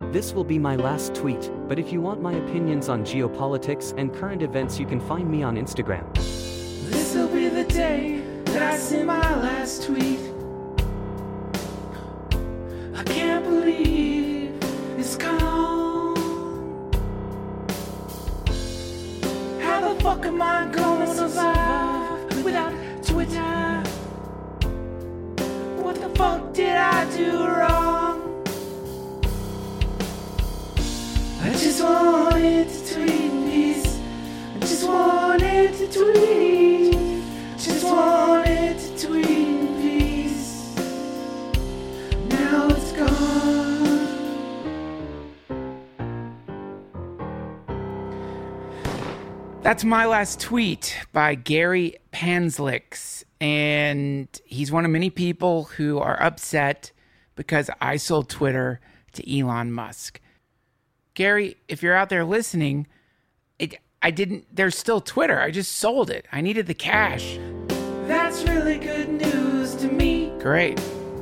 This will be my last tweet, but if you want my opinions on geopolitics and current events, you can find me on Instagram. This will be the day that I say my last tweet. I can't believe it's gone. How the fuck am I gonna survive without Twitter? What the fuck did I do wrong? I just wanted to tweet peace. I just wanted to tweet. Just wanted to tweet peace. Now it's gone. That's My Last Tweet by Gary Pansliks. And he's one of many people who are upset because I sold Twitter to Elon Musk. Gary, if you're out there listening, there's still Twitter. I just sold it. I needed the cash. That's really good news to me. Great.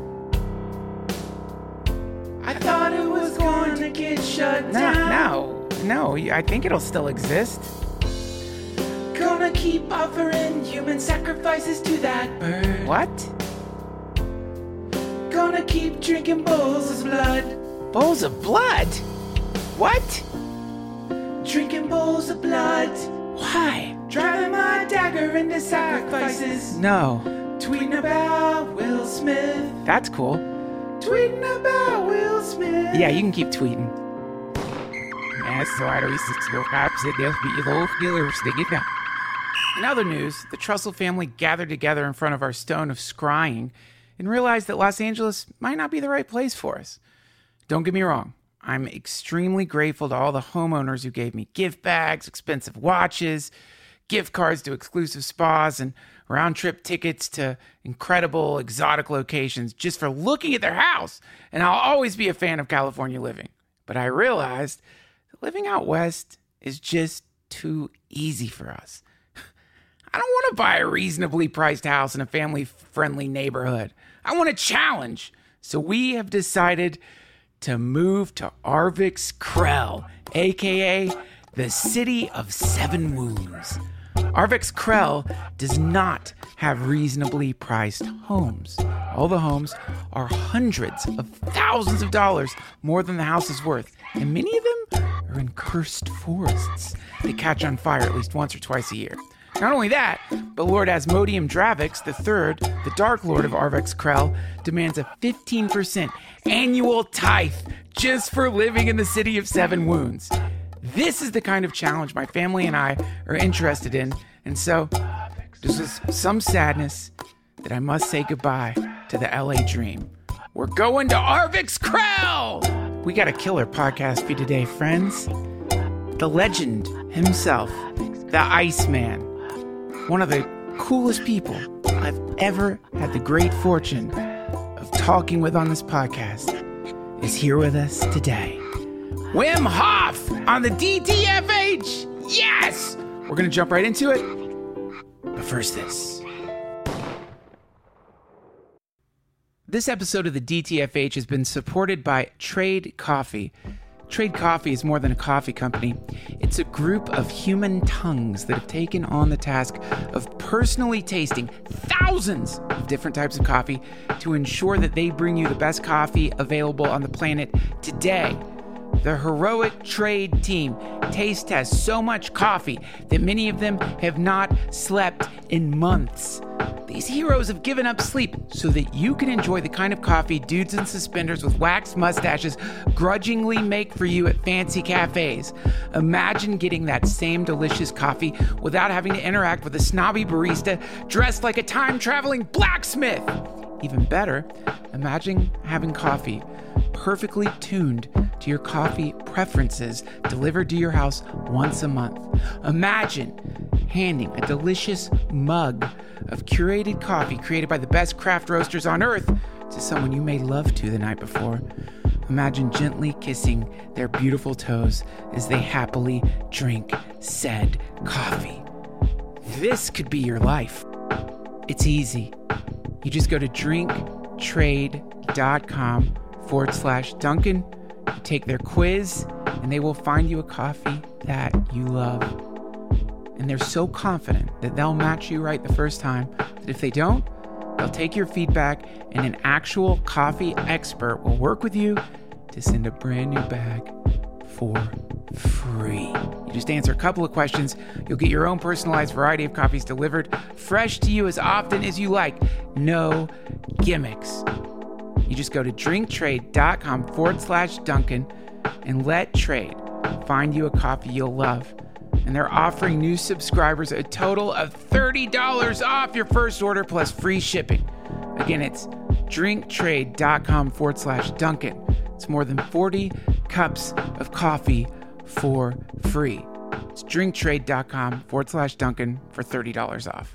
I thought it was going to get shut down. No, I think it'll still exist. Gonna keep offering human sacrifices to that bird. What? Gonna keep drinking bowls of blood. Bowls of blood? What? Drinking bowls of blood. Why? Driving my dagger into sacrifices. No. Tweeting about Will Smith. That's cool. Tweeting about Will Smith. Yeah, you can keep tweeting. In other news, the Trussell family gathered together in front of our stone of scrying and realized that Los Angeles might not be the right place for us. Don't get me wrong. I'm extremely grateful to all the homeowners who gave me gift bags, expensive watches, gift cards to exclusive spas, and round-trip tickets to incredible exotic locations just for looking at their house. And I'll always be a fan of California living. But I realized that living out west is just too easy for us. I don't want to buy a reasonably priced house in a family-friendly neighborhood. I want a challenge. So we have decided to move to Arvix Krell, aka the City of Seven Wounds. Arvix Krell does not have reasonably priced homes. All the homes are hundreds of thousands of dollars more than the house is worth, and many of them are in cursed forests. They catch on fire at least once or twice a year. Not only that, but Lord Asmodeum Dravix III, the Dark Lord of Arvix Krell, demands a 15% annual tithe just for living in the City of Seven Wounds. This is the kind of challenge my family and I are interested in, and so there's some sadness that I must say goodbye to the LA dream. We're going to Arvix Krell! We got a killer podcast for you today, friends. The legend himself, the Iceman. One of the coolest people I've ever had the great fortune of talking with on this podcast is here with us today. Wim Hof on the DTFH! Yes! We're going to jump right into it. But first this. This episode of the DTFH has been supported by Trade Coffee. Trade Coffee is more than a coffee company. It's a group of human tongues that have taken on the task of personally tasting thousands of different types of coffee to ensure that they bring you the best coffee available on the planet today. The heroic Trade team taste tests so much coffee that many of them have not slept in months. These heroes have given up sleep so that you can enjoy the kind of coffee dudes in suspenders with waxed mustaches grudgingly make for you at fancy cafes. Imagine getting that same delicious coffee without having to interact with a snobby barista dressed like a time-traveling blacksmith. Even better, imagine having coffee perfectly tuned to your coffee preferences delivered to your house once a month. Imagine handing a delicious mug of curated coffee created by the best craft roasters on earth to someone you made love to the night before. Imagine gently kissing their beautiful toes as they happily drink said coffee. This could be your life. It's easy. You just go to drinktrade.com/Duncan. You take their quiz, and they will find you a coffee that you love. And they're so confident that they'll match you right the first time that if they don't, they'll take your feedback, and an actual coffee expert will work with you to send a brand new bag for free. You just answer a couple of questions. You'll get your own personalized variety of coffees delivered fresh to you as often as you like. No gimmicks. You just go to drinktrade.com/Duncan and let Trade find you a coffee you'll love. And they're offering new subscribers a total of $30 off your first order plus free shipping. Again, it's drinktrade.com/Duncan. It's more than 40 cups of coffee for free. It's drinktrade.com/Duncan for $30 off.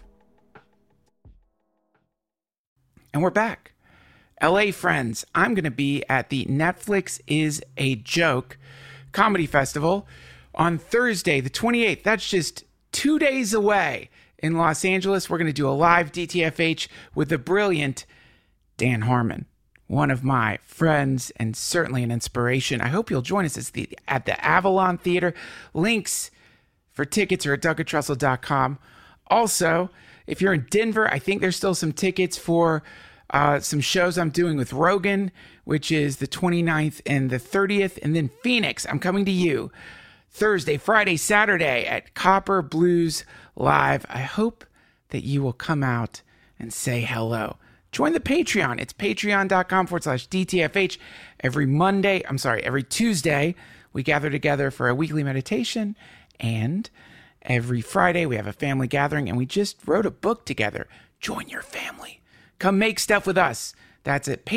And we're back. LA friends, I'm going to be at the Netflix is a Joke Comedy Festival on Thursday, the 28th. That's just 2 days away in Los Angeles. We're going to do a live DTFH with the brilliant Dan Harmon, one of my friends and certainly an inspiration. I hope you'll join us at the Avalon Theater. Links for tickets are at DuncanTrussell.com. Also, if you're in Denver, I think there's still some tickets for some shows I'm doing with Rogan, which is the 29th and the 30th. And then Phoenix, I'm coming to you Thursday, Friday, Saturday at Copper Blues Live. I hope that you will come out and say hello. Join the Patreon. It's patreon.com/DTFH. Every Tuesday, we gather together for a weekly meditation. And every Friday, we have a family gathering. And we just wrote a book together. Join your family. Come make stuff with us. That's at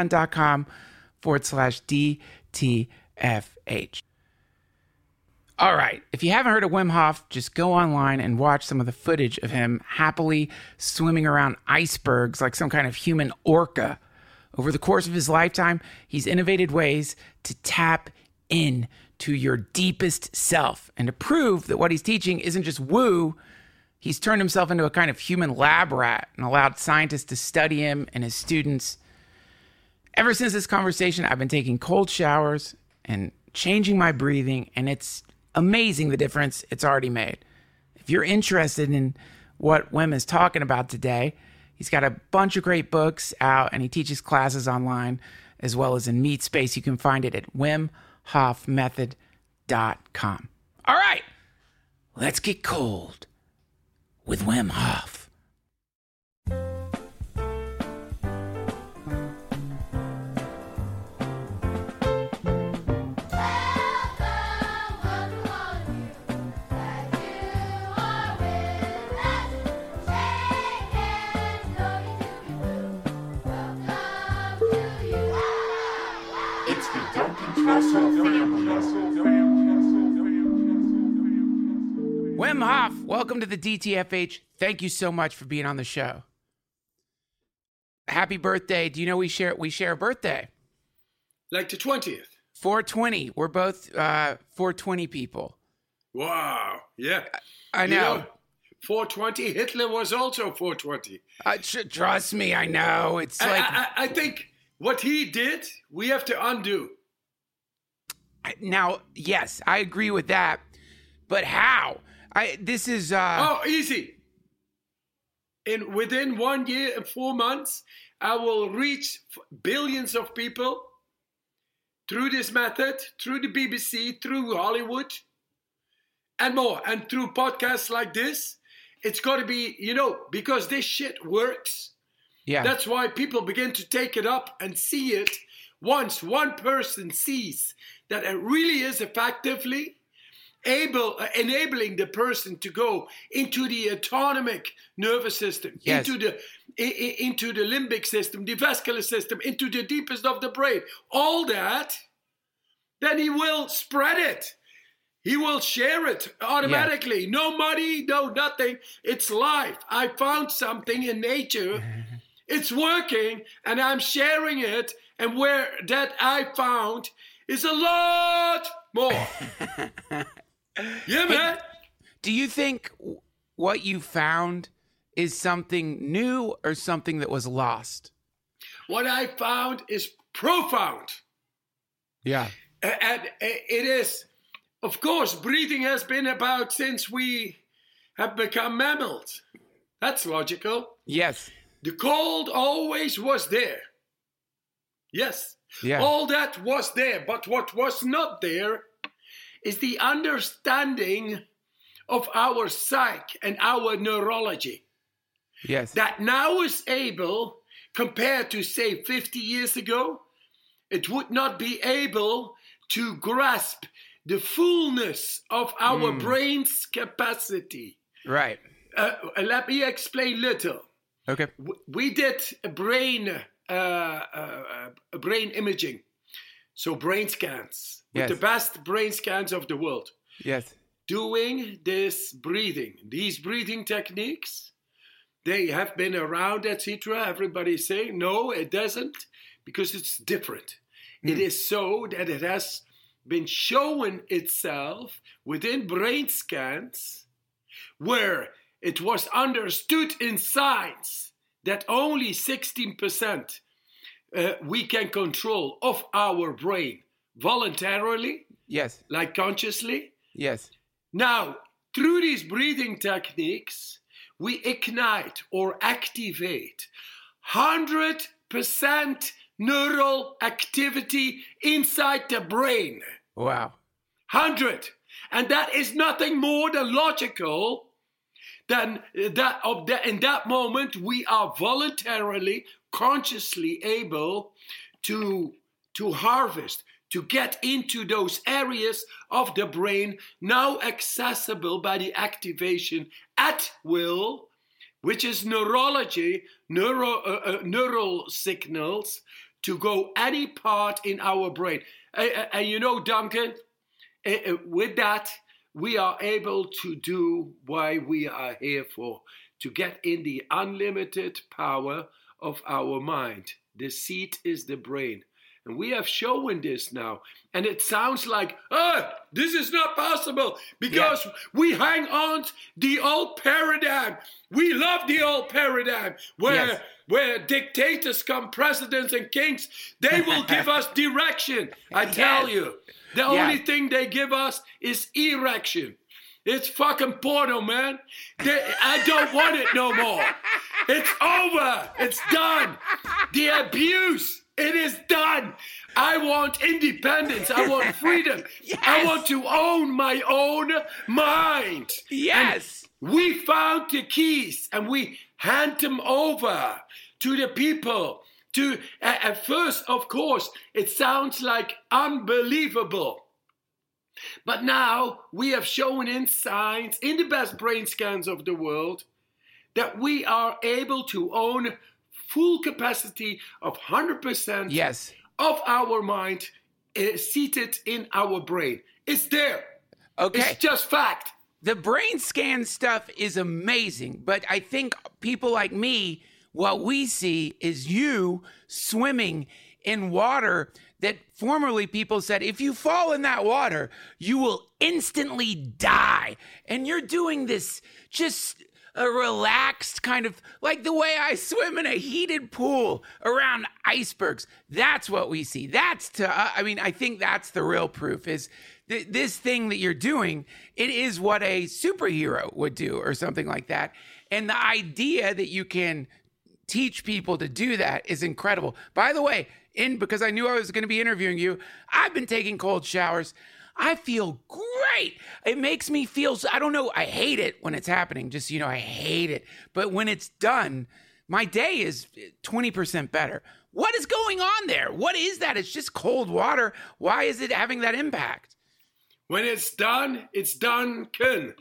patreon.com/DTFH. All right. If you haven't heard of Wim Hof, just go online and watch some of the footage of him happily swimming around icebergs like some kind of human orca. Over the course of his lifetime, he's innovated ways to tap in to your deepest self. And to prove that what he's teaching isn't just woo, he's turned himself into a kind of human lab rat and allowed scientists to study him and his students. Ever since this conversation, I've been taking cold showers and changing my breathing, and it's amazing the difference it's already made. If you're interested in what Wim is talking about today, he's got a bunch of great books out, and he teaches classes online as well as in MeetSpace. You can find it at WimHofMethod.com. All right, let's get cold with Wim Hof. It's the Duncan Trussell family. Wim Hof, welcome to the DTFH. Thank you so much for being on the show. Happy birthday. Do you know we share a birthday? Like the 20th. 420. We're both 420 people. Wow. Yeah. I know. 420. Hitler was also 420. Trust me, I know. It's like... I think what he did, we have to undo. Now, yes, I agree with that. But how? This is... easy. Within 1 year and 4 months, I will reach billions of people through this method, through the BBC, through Hollywood, and more. And through podcasts like this. It's got to be, because this shit works. Yeah. That's why people begin to take it up and see it. Once one person sees that it really is effectively enabling the person to go into the autonomic nervous system, yes, into the limbic system, the vascular system, into the deepest of the brain, all that, then he will spread it. He will share it automatically. Yeah. No money, no nothing. It's life. I found something in nature. It's working, and I'm sharing it. And where that I found is a lot more. Yeah, man. Do you think what you found is something new or something that was lost? What I found is profound. Yeah. And it is, of course, breathing has been about since we have become mammals. That's logical. Yes. The cold always was there. Yes. Yeah. All that was there. But what was not there is the understanding of our psyche and our neurology. Yes. That now is able, compared to, say, 50 years ago, it would not be able to grasp the fullness of our brain's capacity. Right. Let me explain little. Okay. We did a brain imaging, so brain scans, with Yes. the best brain scans of the world. Yes. Doing this breathing, these breathing techniques, they have been around, etc. Everybody's saying, no, it doesn't, because it's different. It is so that it has been shown itself within brain scans where it was understood in science that only 16% we can control of our brain voluntarily, Yes. like consciously. Yes. Now, through these breathing techniques, we ignite or activate 100% neural activity inside the brain. Wow. 100. And that is nothing more than logical than that. In that moment, we are voluntarily, consciously able to harvest, to get into those areas of the brain now accessible by the activation at will, which is neurology, neural signals to go any part in our brain. And you know, Duncan, with that, we are able to do why we are here for, to get in the unlimited power of our mind. The seat is the brain. And we have shown this now. And it sounds like, this is not possible because we hang on to the old paradigm. We love the old paradigm where dictators come, presidents and kings. They will give us direction. I tell you, the only thing they give us is erection. It's fucking porno, man. I don't want it no more. It's over. It's done. The abuse. It is done. I want independence. I want freedom. Yes. I want to own my own mind. Yes. And we found the keys and we hand them over to the people. At first, of course, it sounds like unbelievable. But now we have shown in science, in the best brain scans of the world, that we are able to own full capacity of 100% of our mind seated in our brain. It's there. Okay. It's just fact. The brain scan stuff is amazing, but I think people like me, what we see is you swimming in water that formerly people said, if you fall in that water, you will instantly die. And you're doing this just a relaxed kind of, like the way I swim in a heated pool around icebergs. That's what we see. I think that's the real proof is this thing that you're doing. It is what a superhero would do or something like that. And the idea that you can teach people to do that is incredible. By the way, because I knew I was going to be interviewing you, I've been taking cold showers. I feel great. It makes me feel, I don't know, I hate it when it's happening. Just, I hate it. But when it's done, my day is 20% better. What is going on there? What is that? It's just cold water. Why is it having that impact? When it's done, Ken.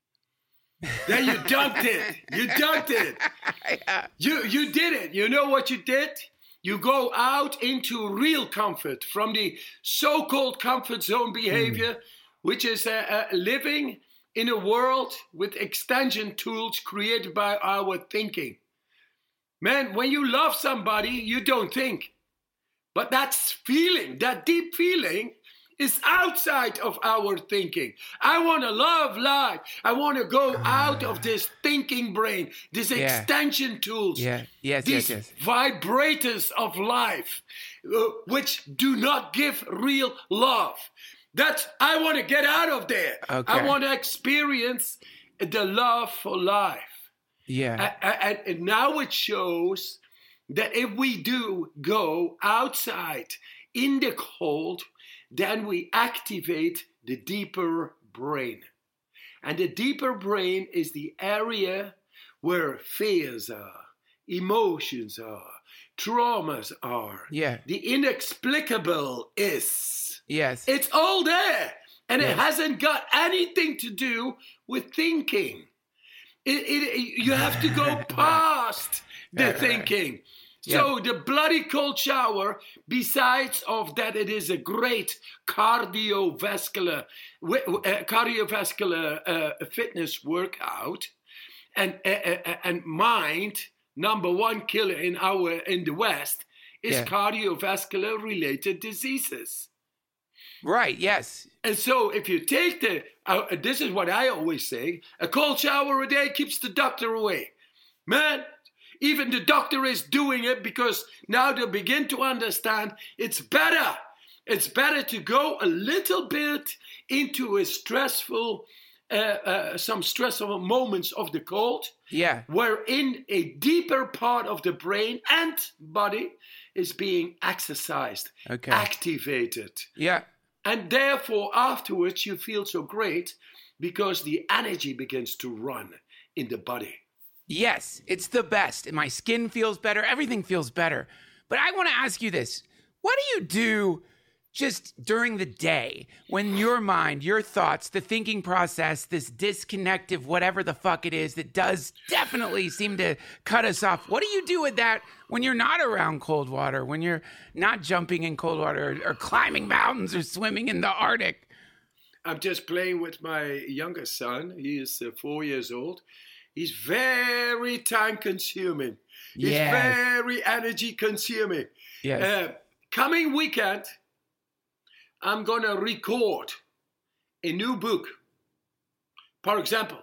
Then you dunked it. You dunked it. You did it. You know what you did? You go out into real comfort from the so-called comfort zone behavior, which is living in a world with extension tools created by our thinking. Man, when you love somebody, you don't think. But that's feeling, that deep feeling, is outside of our thinking. I want to love life. I want to go out of this thinking brain, these extension tools, these vibrators of life, which do not give real love. I want to get out of there. Okay. I want to experience the love for life. Yeah. And now it shows that if we do go outside in the cold, then we activate the deeper brain. And the deeper brain is the area where fears are, emotions are, traumas are. Yeah. The inexplicable is. Yes. It's all there. And it hasn't got anything to do with thinking. You have to go past the thinking. So the bloody cold shower, besides of that it is a great cardiovascular fitness workout, and mind, number one killer in the West is cardiovascular related diseases. Right, yes. And so if you take this is what I always say, a cold shower a day keeps the doctor away. Man, even the doctor is doing it because now they begin to understand it's better. It's better to go a little bit into a some stressful moments of the cold. Yeah. Wherein a deeper part of the brain and body is being exercised, activated. Yeah. And therefore, afterwards, you feel so great because the energy begins to run in the body. Yes, it's the best. My skin feels better. Everything feels better. But I want to ask you this. What do you do just during the day when your mind, your thoughts, the thinking process, this disconnective, whatever the fuck it is that does definitely seem to cut us off? What do you do with that when you're not around cold water, when you're not jumping in cold water or climbing mountains or swimming in the Arctic? I'm just playing with my youngest son. He is 4 years old. He's very time consuming. He's very energy consuming. Yes. Coming weekend, I'm going to record a new book, for example.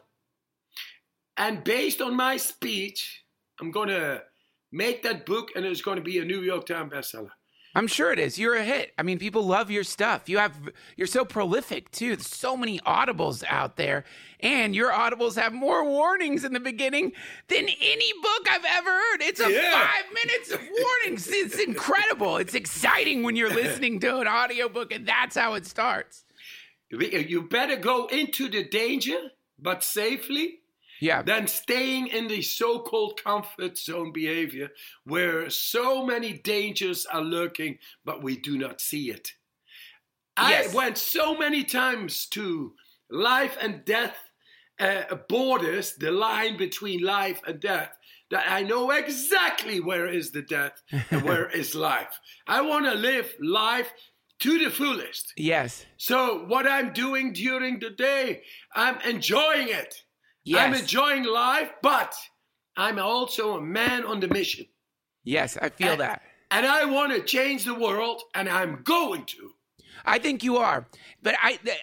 And based on my speech, I'm going to make that book and it's going to be a New York Times bestseller. I'm sure it is. You're a hit. I mean, people love your stuff. You're so prolific too. There's so many audibles out there, and your audibles have more warnings in the beginning than any book I've ever heard. It's 5 minutes of warnings. It's incredible. It's exciting when you're listening to an audiobook, and that's how it starts. You better go into the danger, but safely. Yeah. Than staying in the so-called comfort zone behavior where so many dangers are lurking, but we do not see it. Yes. I went so many times to life and death borders, the line between life and death, that I know exactly where is the death and where is life. I want to live life to the fullest. Yes. So what I'm doing during the day, I'm enjoying it. Yes. I'm enjoying life, but I'm also a man on the mission. Yes, I feel that. And I want to change the world, and I'm going to. I think you are. But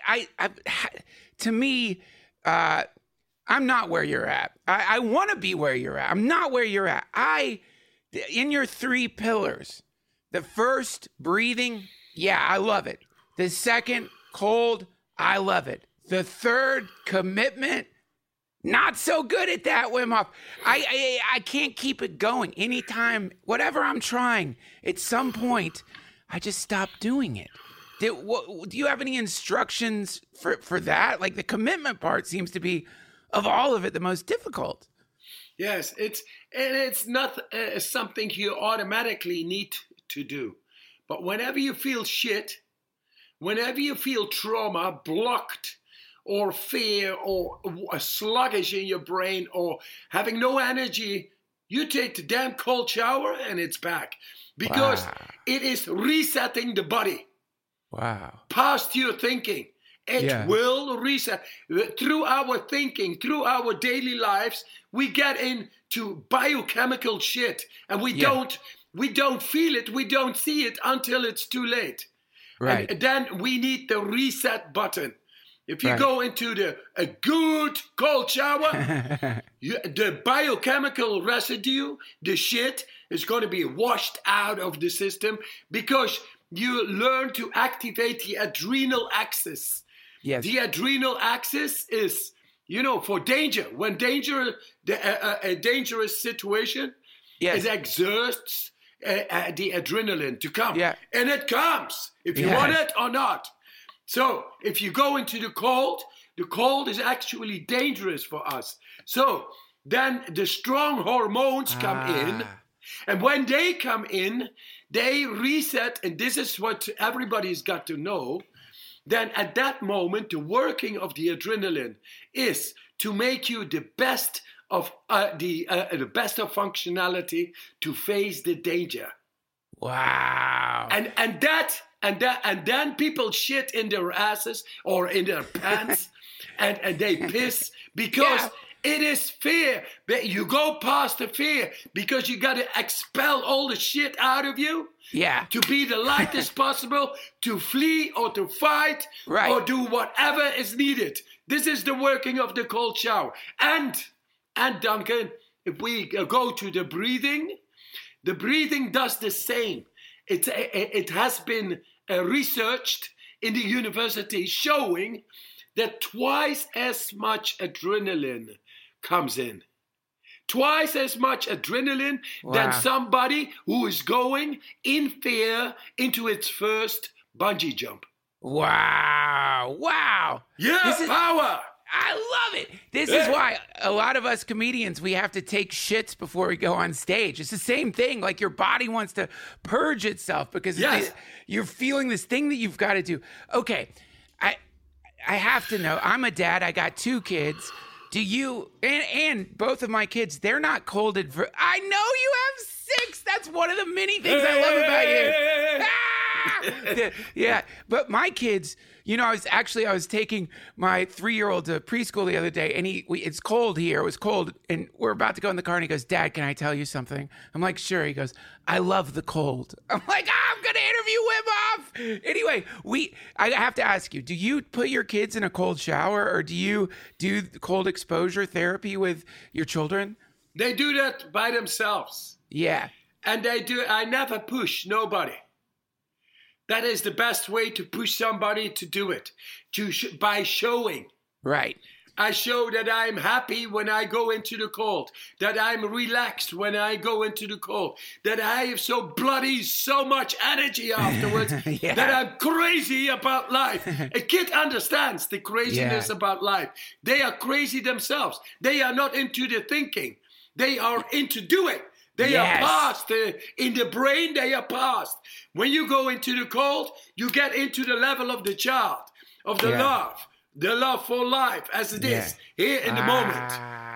to me, I'm not where you're at. I want to be where you're at. I'm not where you're at. In your 3 pillars, the first, breathing, yeah, I love it. The second, cold, I love it. The third, commitment, not so good at that, Wim Hof. I can't keep it going. Anytime, whatever I'm trying, at some point, I just stop doing it. Do you have any instructions for that? Like the commitment part seems to be, of all of it, the most difficult. Yes, it's not something you automatically need to do. But whenever you feel shit, whenever you feel trauma, blocked, or fear, or sluggish in your brain, or having no energy, you take the damn cold shower and it's back. Because it is resetting the body. Wow. Past your thinking. It will reset. Through our thinking, through our daily lives, we get into biochemical shit. And we don't feel it, we don't see it until it's too late. Right. And then we need the reset button. If you go into a good cold shower, the biochemical residue, the shit, is going to be washed out of the system because you learn to activate the adrenal axis. Yes. The adrenal axis is, for danger. When a dangerous situation, it exerts the adrenaline to come. Yeah. And it comes, if you want it or not. So if you go into the cold is actually dangerous for us. So then the strong hormones come in. And when they come in, they reset. And this is what everybody's got to know. Then at that moment, the working of the adrenaline is to make you the best of the best of functionality to face the danger. Wow. And then people shit in their asses or in their pants and they piss because it is fear. You go past the fear because you got to expel all the shit out of you. Yeah. To be the lightest possible, to flee or to fight or do whatever is needed. This is the working of the cold shower. And Duncan, if we go to the breathing does the same. It has been researched in the university showing that twice as much adrenaline comes in. Twice as much adrenaline than somebody who is going in fear into its first bungee jump. Wow. Yeah, power. I love it. This is why a lot of us comedians, we have to take shits before we go on stage. It's the same thing. Like your body wants to purge itself because you're feeling this thing that you've got to do. Okay, I have to know. I'm a dad. I got 2 kids. Do you, and both of my kids, they're not cold adverse. I know you have 6. That's one of the many things I love about you. Yeah, but my kids, I was taking my 3-year-old to preschool the other day, and it's cold here. It was cold, and we're about to go in the car, and he goes, "Dad, can I tell you something?" I'm like, "Sure." He goes, "I love the cold." I'm like, I'm gonna interview Wim Hof. Anyway, I have to ask you: do you put your kids in a cold shower, or do you do cold exposure therapy with your children? They do that by themselves. Yeah, and they do. I never push nobody. That is the best way to push somebody to do it, by showing. Right. I show that I'm happy when I go into the cold, that I'm relaxed when I go into the cold, that I have so much energy afterwards, that I'm crazy about life. A kid understands the craziness about life. They are crazy themselves. They are not into the thinking. They are into doing. They are past. In the brain, they are past. When you go into the cold, you get into the level of the child, of the love for life as it is here in the moment.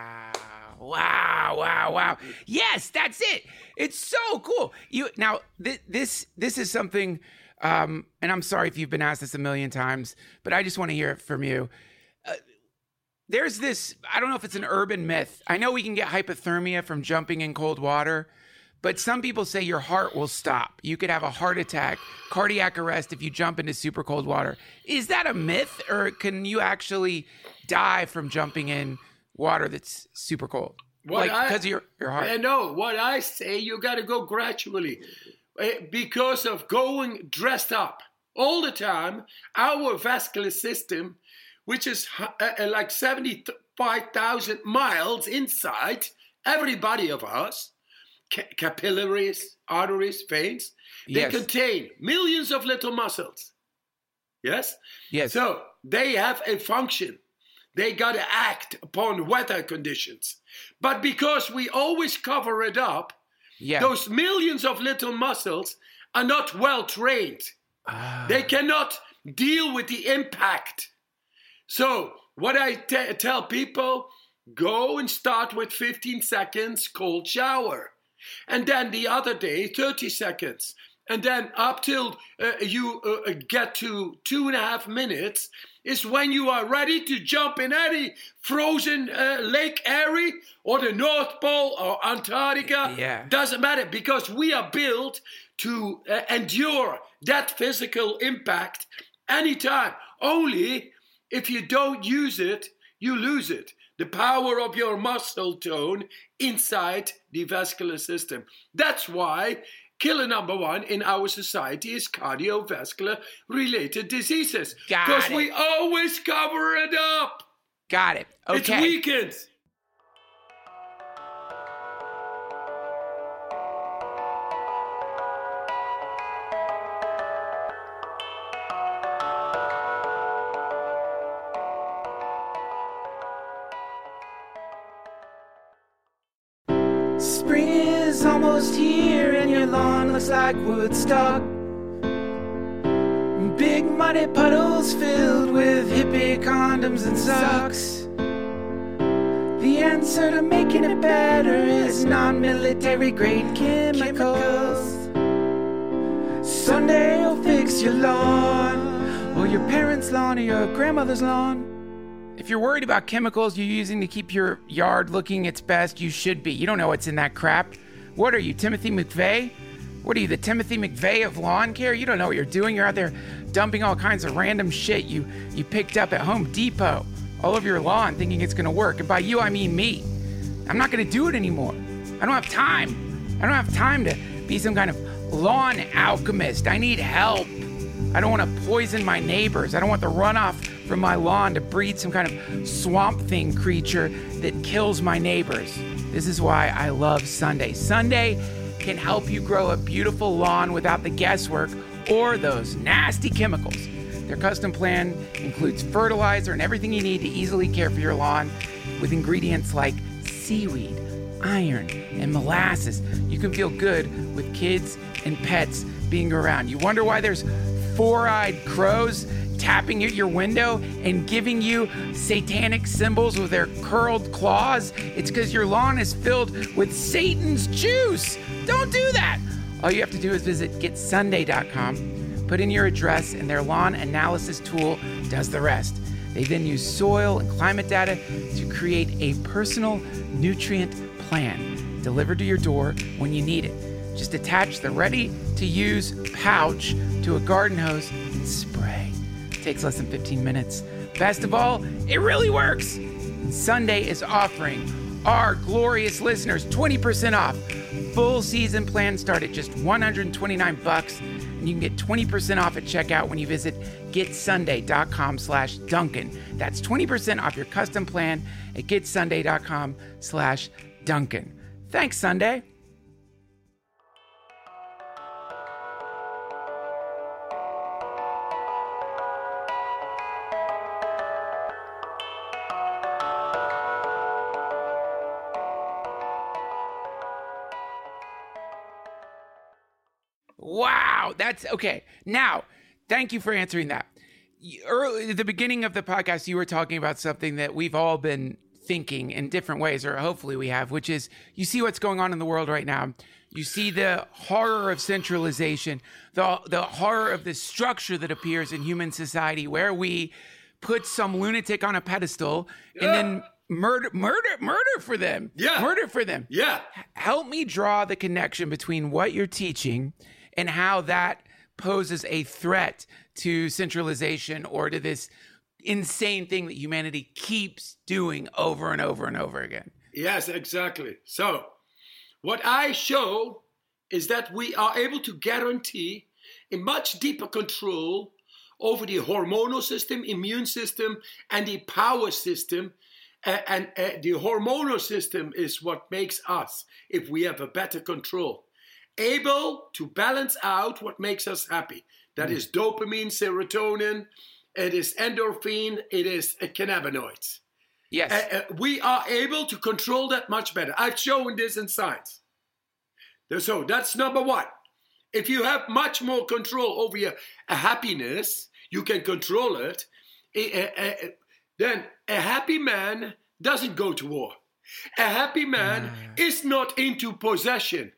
Wow. Yes, that's it. It's so cool. This is something, and I'm sorry if you've been asked this a million times, but I just want to hear it from you. There's this, I don't know if it's an urban myth. I know we can get hypothermia from jumping in cold water, but some people say your heart will stop. You could have a heart attack, cardiac arrest if you jump into super cold water. Is that a myth, or can you actually die from jumping in water that's super cold? Because of your heart? No, what I say, you got to go gradually. Because of going dressed up all the time, our vascular system, which is like 75,000 miles inside every body of us, capillaries, arteries, veins, they contain millions of little muscles. Yes? Yes. So they have a function. They got to act upon weather conditions. But because we always cover it up, those millions of little muscles are not well trained. They cannot deal with the impact. So what I tell people, go and start with 15 seconds cold shower. And then the other day, 30 seconds. and then up till you get to 2.5 minutes is when you are ready to jump in any frozen lake area or the North Pole or Antarctica. Yeah. Doesn't matter, because we are built to endure that physical impact anytime. Only if you don't use it, you lose it. The power of your muscle tone inside the vascular system. That's why killer number one in our society is cardiovascular related diseases. Because we always cover it up. Got it. Okay. It's weekends. Spring is almost here and your lawn looks like Woodstock. Big muddy puddles filled with hippie condoms and socks. The answer to making it better is non-military grade chemicals. Sunday will fix your lawn, or your parents' lawn, or your grandmother's lawn. If you're worried about chemicals you're using to keep your yard looking its best, you should be. You don't know what's in that crap. What are you, Timothy McVeigh? What are you, the Timothy McVeigh of lawn care? You don't know what you're doing. You're out there dumping all kinds of random shit you picked up at Home Depot all over your lawn thinking it's going to work. And by you, I mean me. I'm not going to do it anymore. I don't have time. I don't have time to be some kind of lawn alchemist. I need help. I don't want to poison my neighbors. I don't want the runoff from my lawn to breed some kind of swamp thing creature that kills my neighbors. This is why I love Sunday. Sunday can help you grow a beautiful lawn without the guesswork or those nasty chemicals. Their custom plan includes fertilizer and everything you need to easily care for your lawn with ingredients like seaweed, iron, and molasses. You can feel good with kids and pets being around. You wonder why there's four-eyed crows tapping at your window and giving you satanic symbols with their curled claws? It's because your lawn is filled with Satan's juice. Don't do that. All you have to do is visit getsunday.com, put in your address, and their lawn analysis tool does the rest. They then use soil and climate data to create a personal nutrient plan delivered to your door when you need it. Just attach the ready-to-use pouch to a garden hose and spray. It takes less than 15 minutes. Best of all, it really works. And Sunday is offering our glorious listeners 20% off. Full season plans start at just $129, and you can get 20% off at checkout when you visit getsunday.com/Duncan. That's 20% off your custom plan at getsunday.com/Duncan. Thanks, Sunday. Wow, that's okay. Now, thank you for answering that. Early at the beginning of the podcast, you were talking about something that we've all been thinking in different ways, or hopefully we have, which is you see what's going on in the world right now. You see the horror of centralization, the horror of the structure that appears in human society where we put some lunatic on a pedestal and then murder for them. Yeah. Murder for them. Yeah. Help me draw the connection between what you're teaching and how that poses a threat to centralization or to this insane thing that humanity keeps doing over and over and over again. Yes, exactly. So, what I show is that we are able to guarantee a much deeper control over the hormonal system, immune system, and the power system. And the hormonal system is what makes us, if we have a better control, able to balance out what makes us happy. That is dopamine, serotonin, it is endorphin, it is cannabinoids. Yes. We are able to control that much better. I've shown this in science. So that's number one. If you have much more control over your happiness, you can control it. Then a happy man doesn't go to war. A happy man is not into possession.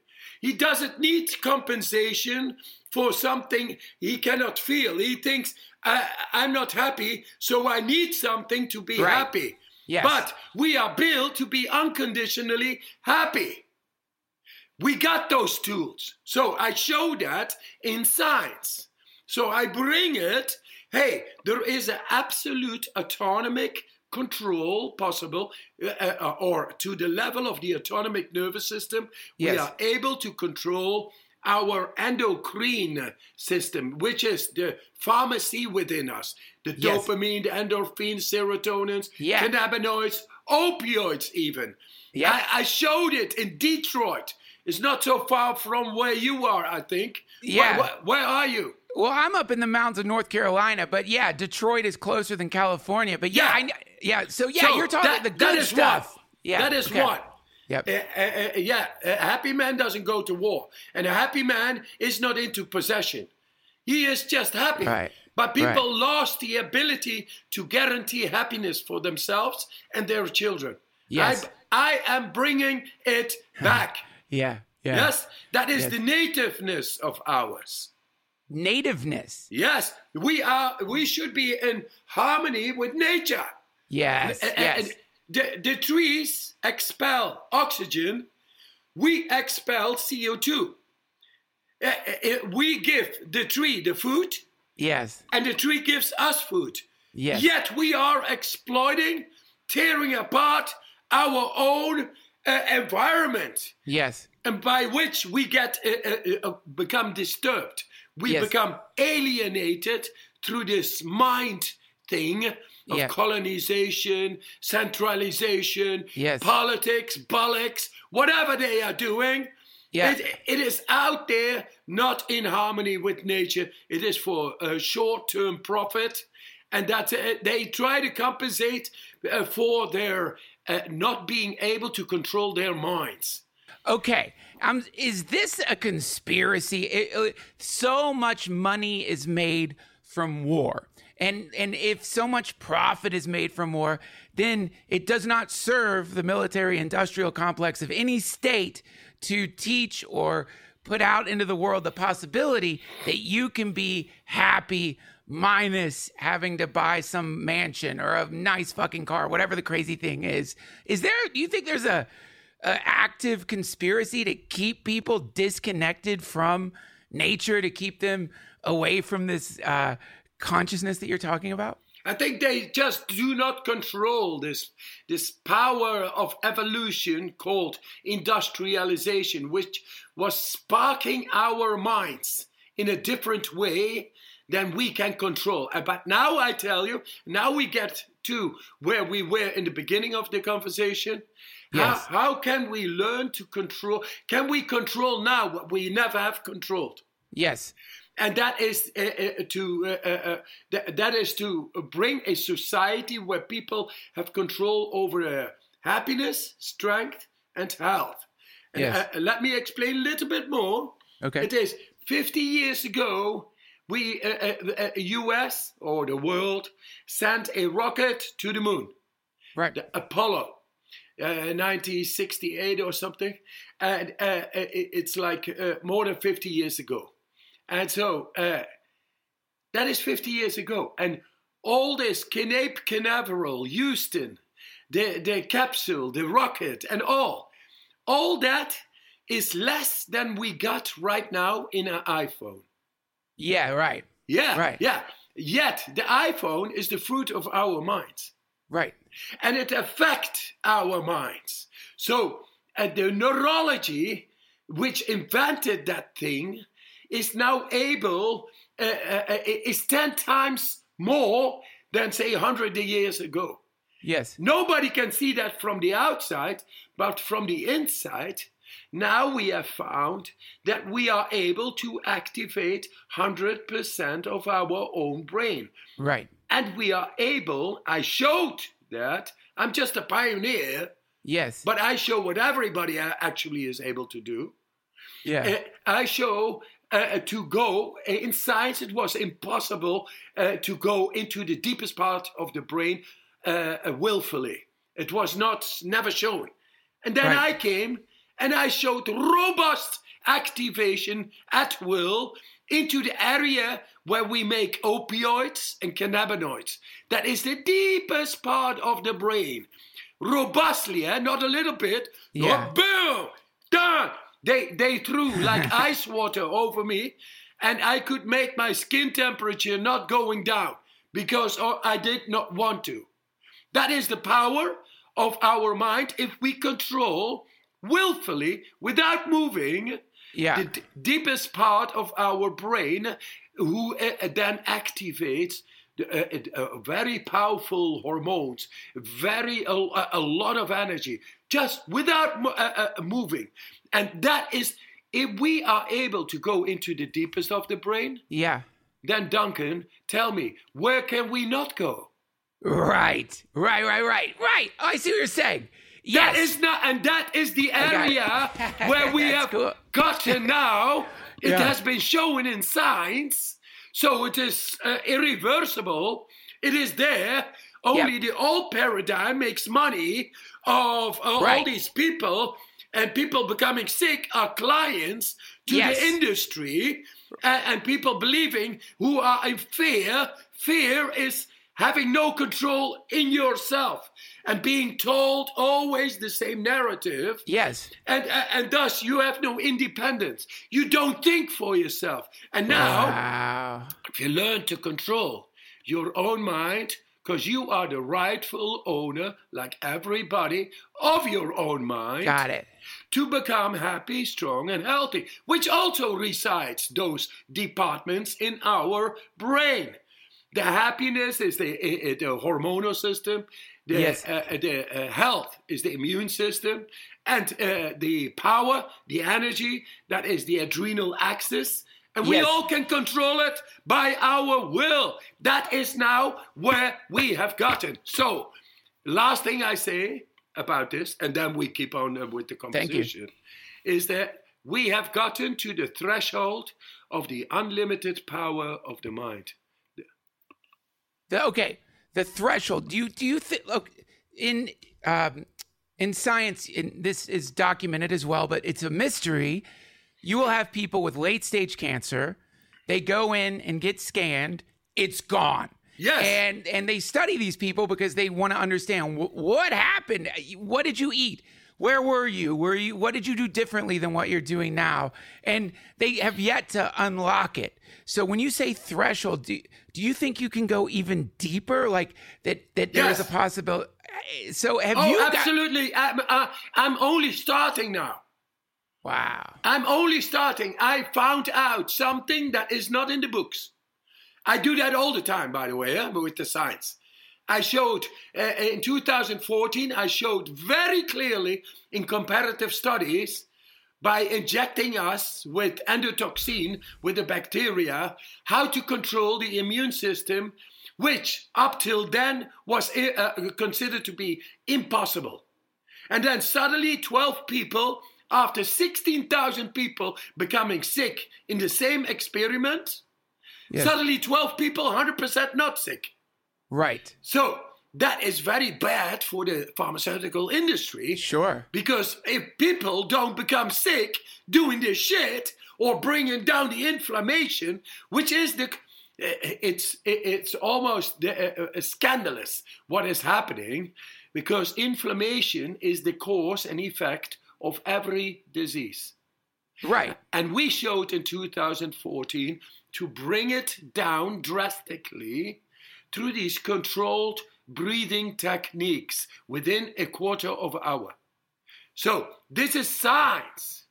He doesn't need compensation for something he cannot feel. He thinks, I'm not happy, so I need something to be happy. Yes. But we are built to be unconditionally happy. We got those tools. So I show that in science. So I bring it. Hey, there is an absolute autonomic control possible, or to the level of the autonomic nervous system. Yes. We are able to control our endocrine system, which is the pharmacy within us. The Yes. dopamine, the endorphins, serotonins, Yeah. cannabinoids, opioids even. Yeah. I showed it in Detroit. It's not so far from where you are, I think. Yeah. Where are you? Well, I'm up in the mountains of North Carolina, but yeah, Detroit is closer than California. But yeah, so So you're talking the good that is stuff. What? Yeah, that is okay. what. Yep. A happy man doesn't go to war, and a happy man is not into possession. He is just happy. Right. But people lost the ability to guarantee happiness for themselves and their children. Yes. I am bringing it back. Yeah. Yes, that is Yes. the nativeness of ours. Nativeness. Yes, we should be in harmony with nature. Yes. Yes. The trees expel oxygen, we expel CO2. We give the tree the food, Yes. and the tree gives us food. Yes. Yet we are exploiting, tearing apart our own environment, Yes. and by which we get become disturbed. We Yes. become alienated through this mind thing of Yeah. colonization, centralization, Yes. politics, bullocks, whatever they are doing. Yeah. It is out there, not in harmony with nature. It is for a short-term profit, and that they try to compensate for their not being able to control their minds. Okay. Is this a conspiracy? So much money is made from war. And if so much profit is made from war, then it does not serve the military-industrial complex of any state to teach or put out into the world the possibility that you can be happy minus having to buy some mansion or a nice fucking car, whatever the crazy thing is. Do you think there's a active conspiracy to keep people disconnected from nature, to keep them away from this consciousness that you're talking about? I think they just do not control this power of evolution called industrialization, which was sparking our minds in a different way than we can control. But now I tell you, now we get to where we were in the beginning of the conversation. Yes. How can we learn to control? Can we control now what we never have controlled? Yes. And that is to bring a society where people have control over happiness, strength, and health. And, Yes. let me explain a little bit more. Okay. It is 50 years ago, we, U.S. or the world, sent a rocket to the moon, Right. the Apollo, 1968 or something. And it's like more than 50 years ago. And so that is 50 years ago. And all this Cape Canaveral, Houston, the capsule, the rocket, and all that is less than we got right now in an iPhone. Yeah, right. Yeah, Right. yeah. Yet the iPhone is the fruit of our minds. Right. And it affects our minds. So the neurology, which invented that thing, is now able, is 10 times more than, say, 100 years ago. Yes. Nobody can see that from the outside, but from the inside, now we have found that we are able to activate 100% of our own brain. Right. And we are able, I showed that, I'm just a pioneer, Yes. but I show what everybody actually is able to do. Yeah. I show to go, in science it was impossible to go into the deepest part of the brain willfully. It was never shown. And then Right. I came and I showed robust activation at will into the area where we make opioids and cannabinoids. That is the deepest part of the brain. Robustly, not a little bit. Yeah. Boom! Done! They threw like ice water over me, and I could make my skin temperature not going down because I did not want to. That is the power of our mind if we control willfully, without moving, the deepest part of our brain, who then activates very powerful hormones, a lot of energy, just without moving. And that is, if we are able to go into the deepest of the brain, then Duncan, tell me, where can we not go? Right. Oh, I see what you're saying. Yes. That is the area where we have gotten now. It has been shown in science, so it is irreversible. It is there. Only the old paradigm makes money of all these people, and people becoming sick are clients to the industry, and people believing who are in fear. Fear is having no control in yourself and being told always the same narrative. Yes. And thus you have no independence. You don't think for yourself. And now, if you learn to control your own mind, because you are the rightful owner, like everybody, of your own mind. Got it. To become happy, strong, and healthy, which also resides those departments in our brain. The happiness is the hormonal system. The health is the immune system. And the power, the energy, that is the adrenal axis. And we all can control it by our will. That is now where we have gotten. So, last thing I say about this, and then we keep on with the conversation, is that we have gotten to the threshold of the unlimited power of the mind. Okay, the threshold. Do you think? Look, in science, this is documented as well, but it's a mystery. You will have people with late stage cancer. They go in and get scanned. It's gone. Yes. And they study these people because they want to understand what happened. What did you eat? Where were you? What did you do differently than what you're doing now? And they have yet to unlock it. So when you say threshold, do you think you can go even deeper? Like that there is a possibility. So have you? Oh, absolutely. I'm only starting now. Wow. I'm only starting. I found out something that is not in the books. I do that all the time, by the way, with the science. I showed, in 2014, I showed very clearly in comparative studies, by injecting us with endotoxin, with the bacteria, how to control the immune system, which up till then was considered to be impossible. And then suddenly 12 people, after 16,000 people becoming sick in the same experiment, suddenly 12 people, 100% not sick. Right. So that is very bad for the pharmaceutical industry. Sure. Because if people don't become sick doing this shit or bringing down the inflammation, which is it's almost scandalous what is happening, because inflammation is the cause and effect of every disease. Right. And we showed in 2014 to bring it down drastically through these controlled breathing techniques within a quarter of an hour. So this is science.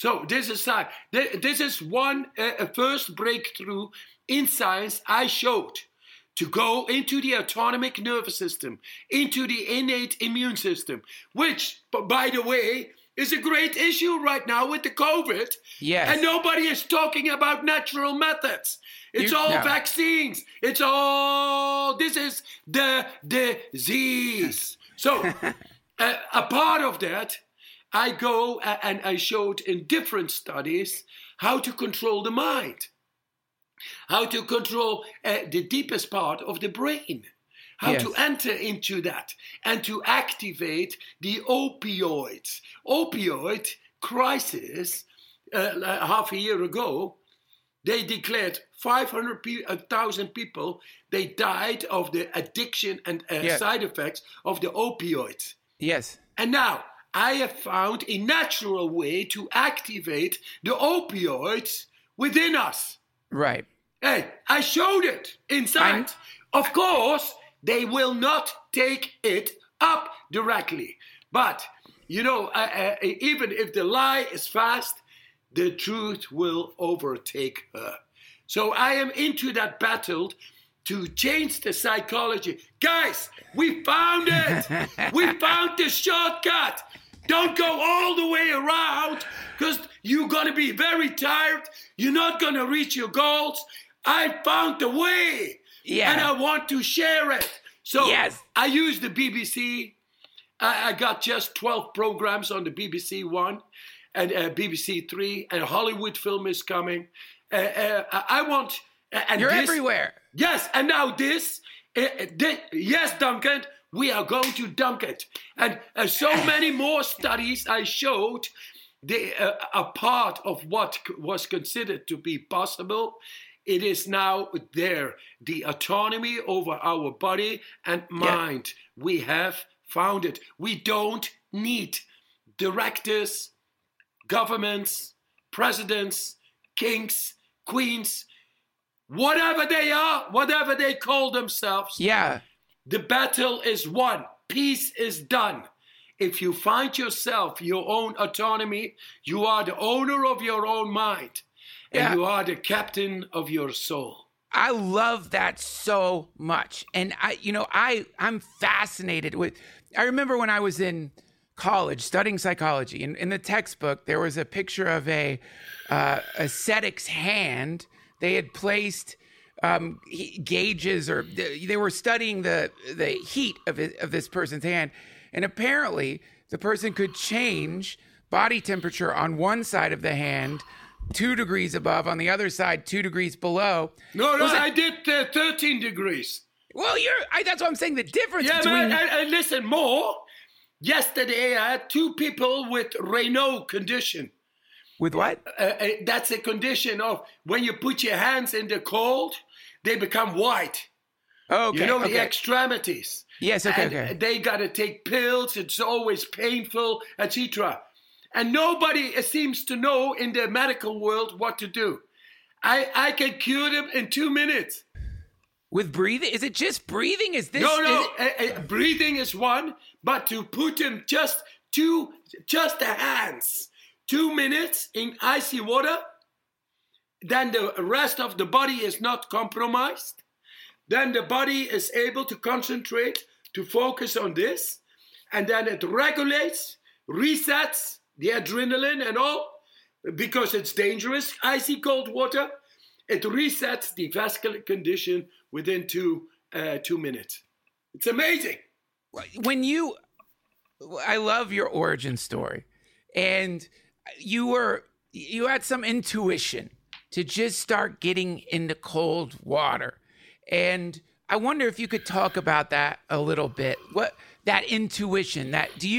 This is one first breakthrough in science I showed, to go into the autonomic nervous system, into the innate immune system, which, by the way, is a great issue right now with the COVID. Yes. And nobody is talking about natural methods. It's all vaccines. It's all, this is the disease. So a part of that, I go and I showed in different studies how to control the mind, how to control the deepest part of the brain, how to enter into that and to activate the opioids. Opioid crisis half a year ago, they declared 500,000 people, they died of the addiction and side effects of the opioids. Yes. And now, I have found a natural way to activate the opioids within us. Right. Hey, I showed it inside. Of course, they will not take it up directly. But, even if the lie is fast, the truth will overtake her. So I am into that battle to change the psychology. Guys, we found it. We found the shortcut. Don't go all the way around because you're going to be very tired. You're not going to reach your goals. I found the way. Yeah. And I want to share it. So I use the BBC. I got just 12 programs on the BBC One and BBC Three, and a Hollywood film is coming. I want... And You're everywhere. Yes, and now this. Yes, Duncan, we are going to dunk it. And so many more studies I showed a part of what was considered to be possible. It is now there. The autonomy over our body and mind. Yeah. We have found it. We don't need directors, governments, presidents, kings, queens, whatever they are, whatever they call themselves. Yeah. The battle is won. Peace is done. If you find yourself your own autonomy, you are the owner of your own mind. And you are the captain of your soul. I love that so much. And I'm fascinated with, I remember when I was in college studying psychology, and in the textbook, there was a picture of a ascetic's hand. They had placed gauges, or they were studying the heat of this person's hand. And apparently the person could change body temperature on one side of the hand 2 degrees above, on the other side 2 degrees below. No, I did 13 degrees. Well, that's what I'm saying. The difference between... And listen, more. Yesterday, I had 2 people with Raynaud condition. With what? That's a condition of when you put your hands in the cold, they become white. Okay. The extremities. Yes, okay. They got to take pills. It's always painful, etc. And nobody seems to know in the medical world what to do. I can cure them in 2 minutes. With breathing? Is it just breathing? Is this... No. Breathing is one, but to put them just the hands, 2 minutes in icy water, then the rest of the body is not compromised. Then the body is able to concentrate, to focus on this, and then it regulates, resets the adrenaline and all, because it's dangerous, icy cold water. It resets the vascular condition within 2 minutes. It's amazing. I love your origin story, and you had some intuition to just start getting into cold water, and I wonder if you could talk about that a little bit. What that intuition?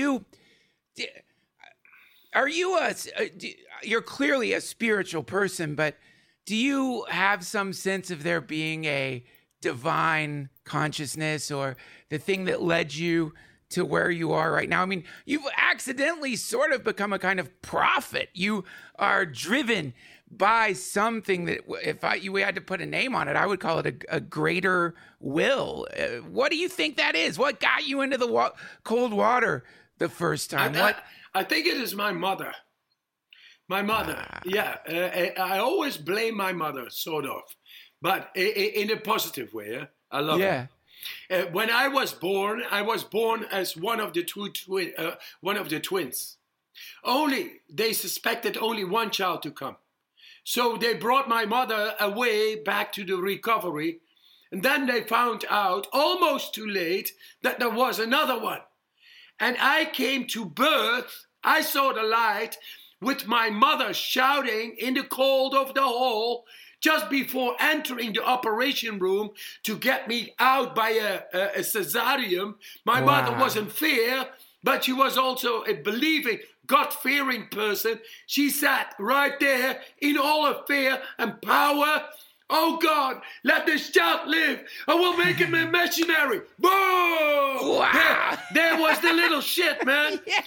You're clearly a spiritual person, but do you have some sense of there being a divine consciousness or the thing that led you to where you are right now? I mean, you've accidentally sort of become a kind of prophet. You are driven by something that if we had to put a name on it, I would call it a greater will. What do you think that is? What got you into the cold water the first time? I think it is my mother. My mother, I always blame my mother, sort of, but in a positive way. Yeah? I love her. When I was born as one of the twins. They suspected only one child to come, so they brought my mother away back to the recovery, and then they found out, almost too late, that there was another one, and I came to birth. I saw the light, with my mother shouting in the cold of the hall just before entering the operation room to get me out by a cesarean. My mother was in fear but she was also a believing, God-fearing person. She sat right there in all her fear and power. Oh God, let this child live. I will make him a missionary. Boom! Wow. There was the little shit, man. Yes.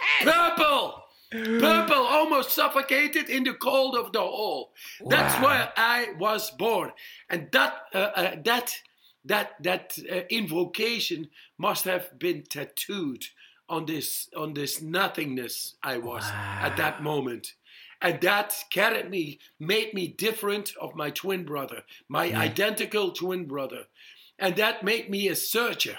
Purple, almost suffocated in the cold of the hall. That's where I was born. And that invocation must have been tattooed on this nothingness I was at that moment. And that carried me, made me different of my twin brother, my identical twin brother. And that made me a searcher.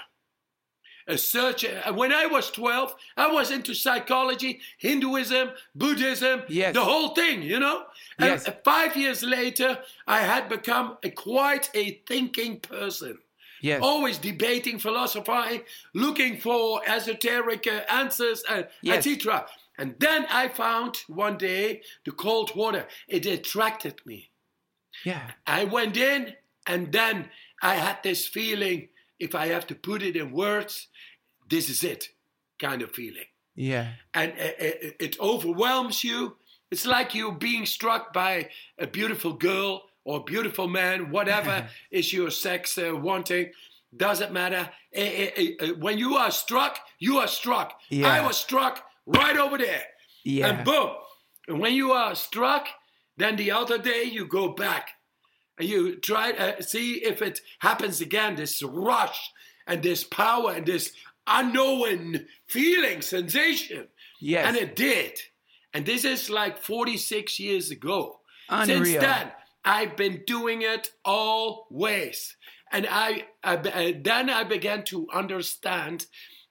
And when I was 12, I was into psychology, Hinduism, Buddhism, the whole thing, you know? And 5 years later, I had become quite a thinking person. Yes. Always debating, philosophizing, looking for esoteric answers, etc. And then I found one day the cold water. It attracted me. Yeah. I went in, and then I had this feeling, if I have to put it in words, this is it, kind of feeling. Yeah. And it overwhelms you. It's like you being struck by a beautiful girl or beautiful man, whatever is your sex wanting. Doesn't matter. When you are struck, you are struck. Yeah. I was struck right over there. Yeah. And boom. And when you are struck, then the other day you go back. And you try see if it happens again, this rush and this power and this unknown feeling, sensation. Yes. And it did. And this is like 46 years ago. Unreal. Since then, I've been doing it always. And then I began to understand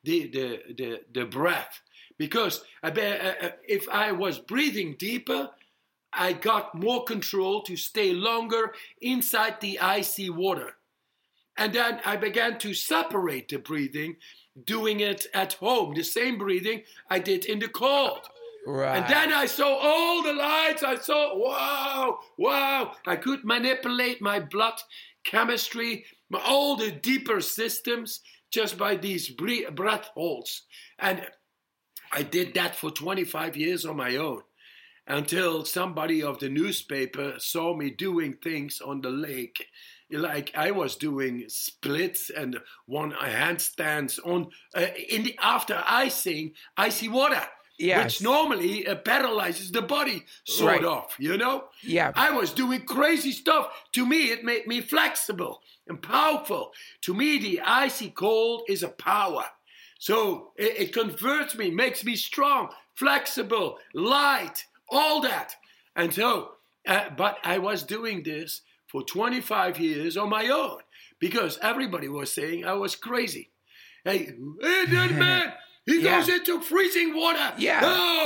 the breath. Because if I was breathing deeper, I got more control to stay longer inside the icy water. And then I began to separate the breathing, doing it at home, the same breathing I did in the cold. Right. And then I saw all the lights. I saw, wow. I could manipulate my blood chemistry, all the deeper systems, just by these breath holds. And I did that for 25 years on my own, until somebody of the newspaper saw me doing things on the lake. Like I was doing splits and handstands on after icy water, which normally paralyzes the body, sort of, you know? Yeah. I was doing crazy stuff. To me, it made me flexible and powerful. To me, the icy cold is a power. So it converts me, makes me strong, flexible, light, all that. And so, but I was doing this for 25 years on my own, because everybody was saying I was crazy. Hey, that man, he goes into freezing water. Yeah.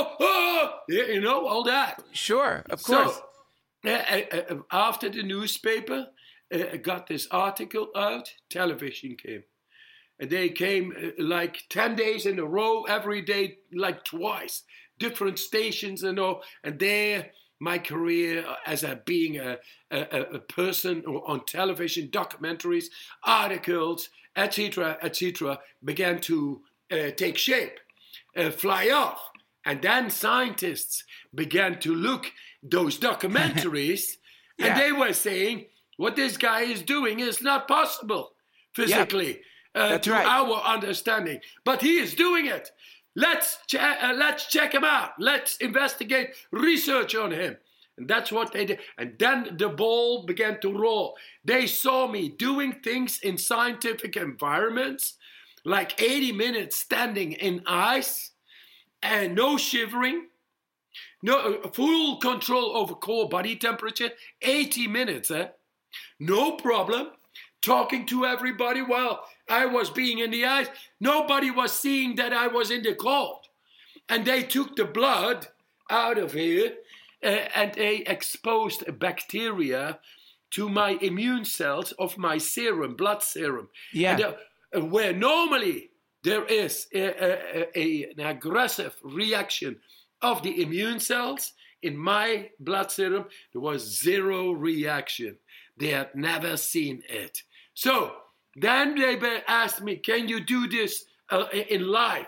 You know, all that. Sure, of course. So, after the newspaper got this article out, television came. And they came like 10 days in a row, every day, like twice, different stations and all. And there, my career as being a person on television, documentaries, articles, etc., began to take shape, fly off. And then scientists began to look those documentaries, and they were saying, what this guy is doing is not possible physically. That's to right. our understanding. But he is doing it. Let's check him out. Let's investigate, research on him. And that's what they did. And then the ball began to roll. They saw me doing things in scientific environments, like 80 minutes standing in ice, and no shivering, no full control over core body temperature, 80 minutes, no problem. Talking to everybody while I was being in the ice. Nobody was seeing that I was in the cold. And they took the blood out of here and they exposed bacteria to my immune cells of my serum, blood serum. Yeah. And, where normally there is an aggressive reaction of the immune cells, in my blood serum, there was zero reaction. They had never seen it. So then they asked me, can you do this in life?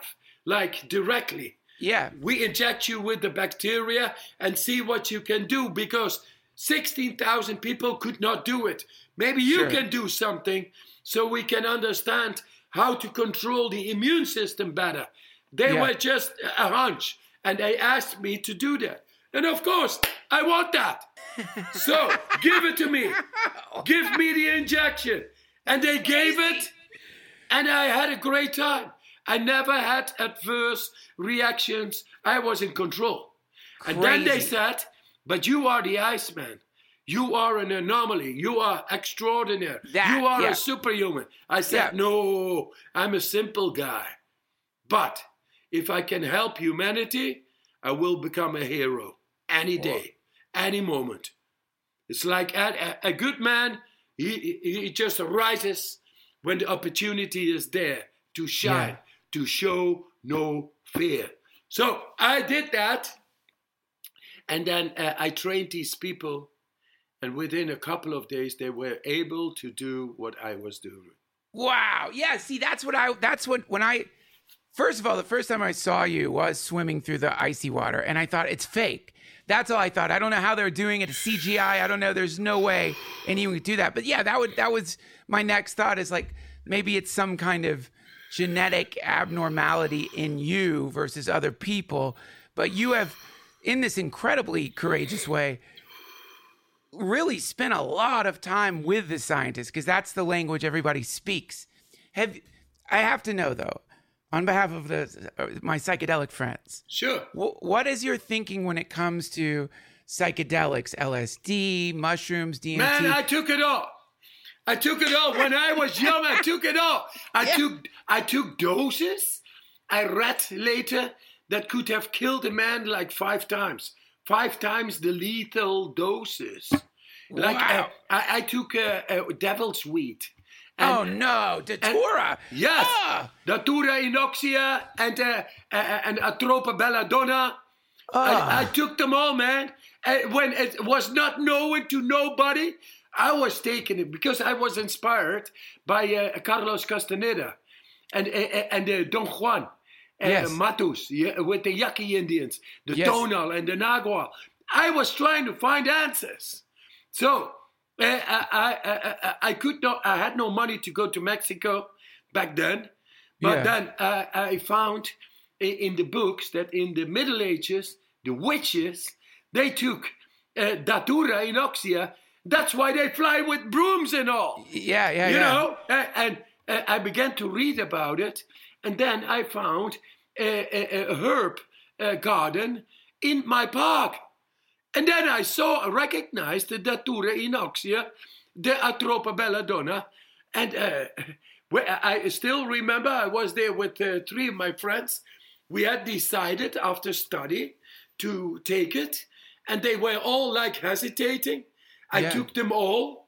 like directly. Yeah. We inject you with the bacteria and see what you can do, because 16,000 people could not do it. Maybe you can do something so we can understand how to control the immune system better. They were just a hunch, and they asked me to do that. And of course, I want that. So give it to me. Give me the injection. And they gave it, and I had a great time. I never had adverse reactions. I was in control. Crazy. And then they said, but you are the Iceman. You are an anomaly. You are extraordinary. You are a superhuman. I said, no, I'm a simple guy. But if I can help humanity, I will become a hero any day, any moment. It's like a good man, he just rises when the opportunity is there to shine, to show no fear. So I did that. And then I trained these people. And within a couple of days, they were able to do what I was doing. Wow. Yeah. See, first of all, the first time I saw you was swimming through the icy water, and I thought it's fake. That's all I thought. I don't know how they're doing it. CGI. I don't know. There's no way anyone could do that. But yeah, that was my next thought, is like, maybe it's some kind of genetic abnormality in you versus other people. But you have, in this incredibly courageous way, really spent a lot of time with the scientists, because that's the language everybody speaks. I have to know, though, on behalf of my psychedelic friends. Sure. What is your thinking when it comes to psychedelics, LSD, mushrooms, DMT? Man, I took it all. When I was young, I took it all. I took doses. I read later that could have killed a man like 5 times. 5 times the lethal doses. Like wow. I took devil's weed. No, Datura. Yes, Datura inoxia and Atropa belladonna. I took them all, man. When it was not known to nobody, I was taking it because I was inspired by Carlos Castaneda and Don Juan. Matus, with the Yaqui Indians, the Tonal and the Nagual. I was trying to find answers. So I could not. I had no money to go to Mexico back then. But then I found in the books that in the Middle Ages, the witches, they took Datura inoxia. That's why they fly with brooms and all. You know, and I began to read about it. And then I found a herb garden in my park. And then I recognized the Datura inoxia, the Atropa belladonna. And I still remember I was there with 3 of my friends. We had decided after study to take it. And they were all like hesitating. I took them all.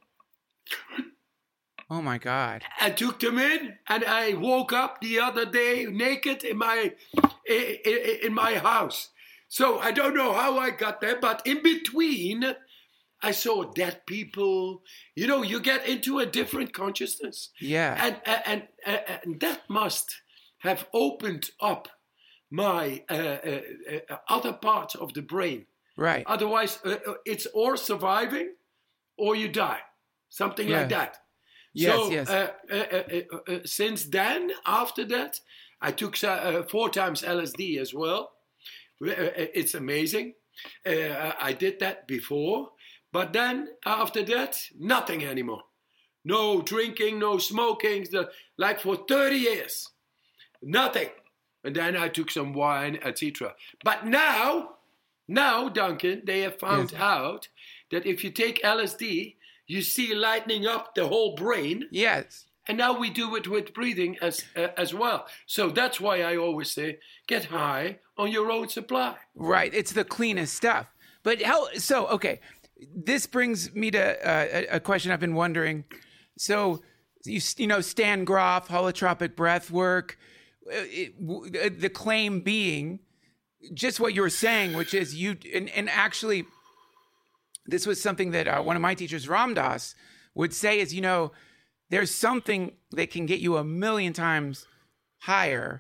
Oh my God! I took them in, and I woke up the other day naked in my house. So I don't know how I got there, but in between, I saw dead people. You know, you get into a different consciousness. Yeah. And that must have opened up my other parts of the brain. Right. Otherwise, it's or surviving, or you die. Something like that. Yes, Since then, after that, I took 4 times LSD as well. It's amazing. I did that before. But then, after that, nothing anymore. No drinking, no smoking, like for 30 years. Nothing. And then I took some wine, etc. But now, Duncan, they have found out that if you take LSD, you see lightening up the whole brain. Yes. And now we do it with breathing as well. So that's why I always say, get high on your own supply. Right. It's the cleanest stuff. But okay. This brings me to a question I've been wondering. So, you know, Stan Grof, holotropic breath work, the claim being just what you were saying, which is and actually, this was something that one of my teachers, Ram Dass, would say is, you know, there's something that can get you 1,000,000 times higher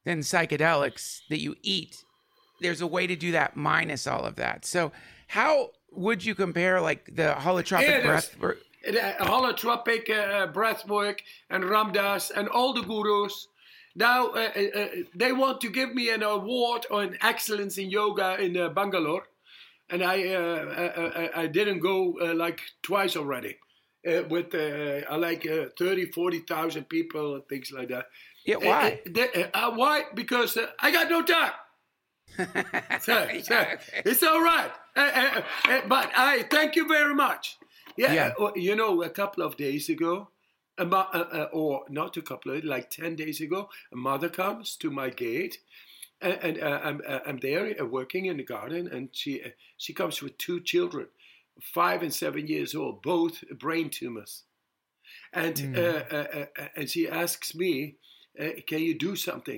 than psychedelics that you eat. There's a way to do that minus all of that. So how would you compare like the holotropic breath? Holotropic breath work and Ramdas and all the gurus. Now they want to give me an award on excellence in yoga in Bangalore, and I didn't go like twice already with 30,000-40,000 people and things like that. Yeah, why? Why? Because I got no time. It's all right. But I thank you very much. You know, a couple of days ago, or not a couple of, like 10 days ago, a mother comes to my gate, and I'm there working in the garden, and she comes with 2 children, 5 and 7 years old, both brain tumors, and she asks me, "Can you do something?"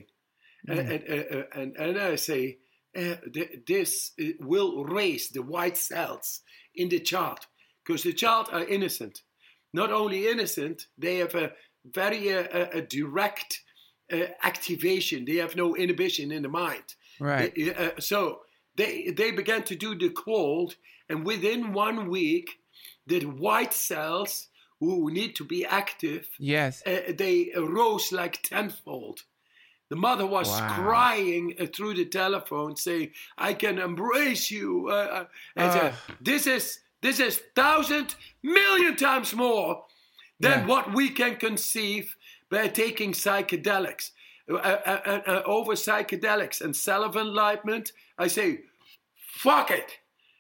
And I say, "This will raise the white cells in the child." Because the child are innocent. Not only innocent, they have a very direct activation. They have no inhibition in the mind. Right. So they began to do the cold, and within 1 week, the white cells who need to be active, they rose like tenfold. The mother was crying through the telephone, saying, "I can embrace you." This is 1,000 million times more than what we can conceive by taking psychedelics. Over psychedelics and self-enlightenment, I say, fuck it.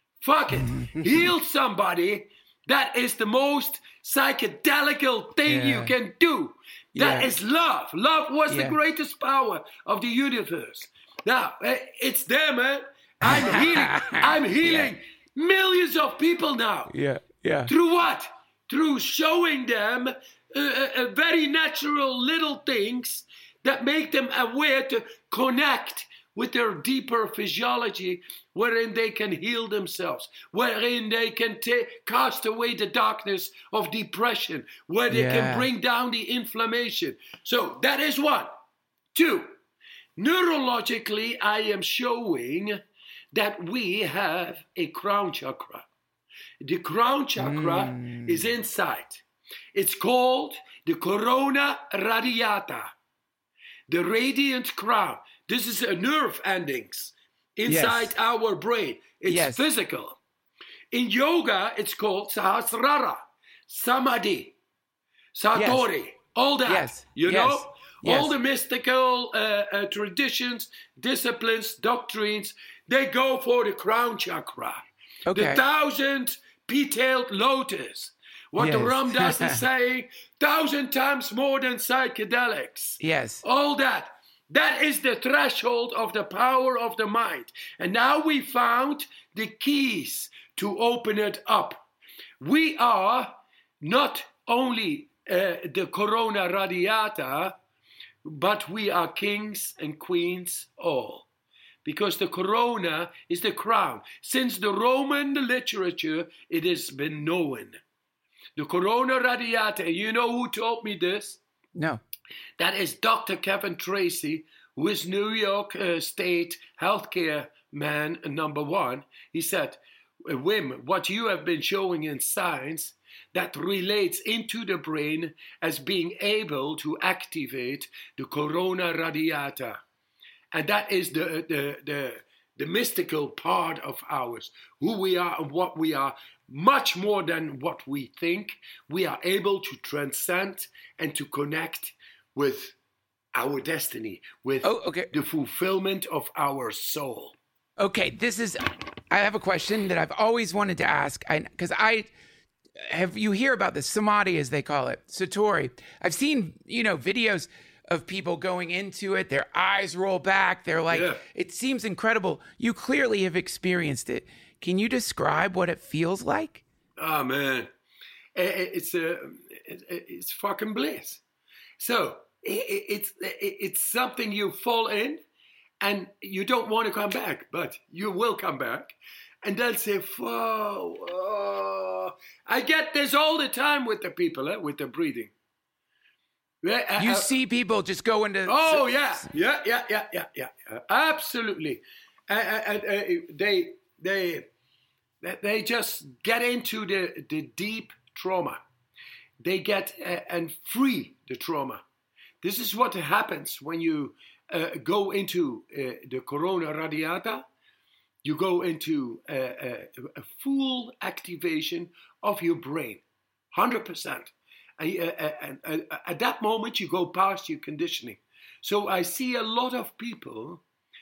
Heal somebody. That is the most psychedelical thing you can do. That is love. Love was the greatest power of the universe. Now, it's there, man. I'm healing millions of people now. Through what? Through showing them very natural little things that make them aware to connect with their deeper physiology, wherein they can heal themselves, wherein they can cast away the darkness of depression, where they can bring down the inflammation. So that is 1. 2, neurologically, I am showing that we have a crown chakra. The crown chakra is inside. It's called the corona radiata, the radiant crown. This is a nerve endings inside our brain. It's physical. In yoga, it's called Sahasrara, Samadhi, Satori, all that. You know? All the mystical traditions, disciplines, doctrines, they go for the crown chakra. Okay. The 1,000 petaled lotus. What the Ramdas is saying, 1,000 times more than psychedelics. Yes. All that. That is the threshold of the power of the mind. And now we found the keys to open it up. We are not only the corona radiata, but we are kings and queens all. Because the corona is the crown. Since the Roman literature, it has been known. The corona radiata, you know who told me this? No. That is Dr. Kevin Tracy, who is New York State healthcare man #1. He said, "Wim, what you have been showing in science, that relates into the brain as being able to activate the corona radiata." And that is the mystical part of ours, who we are and what we are, much more than what we think. We are able to transcend and to connect with our destiny, with the fulfillment of our soul. Okay, I have a question that I've always wanted to ask, because you hear about this samadhi, as they call it, satori. I've seen, videos of people going into it, their eyes roll back. They're like, it seems incredible. You clearly have experienced it. Can you describe what it feels like? Oh man, it's fucking bliss. So it's something you fall in, and you don't want to come back, but you will come back, and they'll say, "Whoa!" I get this all the time with the people, with the breathing. You see people just go into. Oh yeah. Absolutely. They just get into the deep trauma. They get and free the trauma. This is what happens when you go into the corona radiata. You go into a full activation of your brain, 100%. And at that moment, you go past your conditioning. So I see a lot of people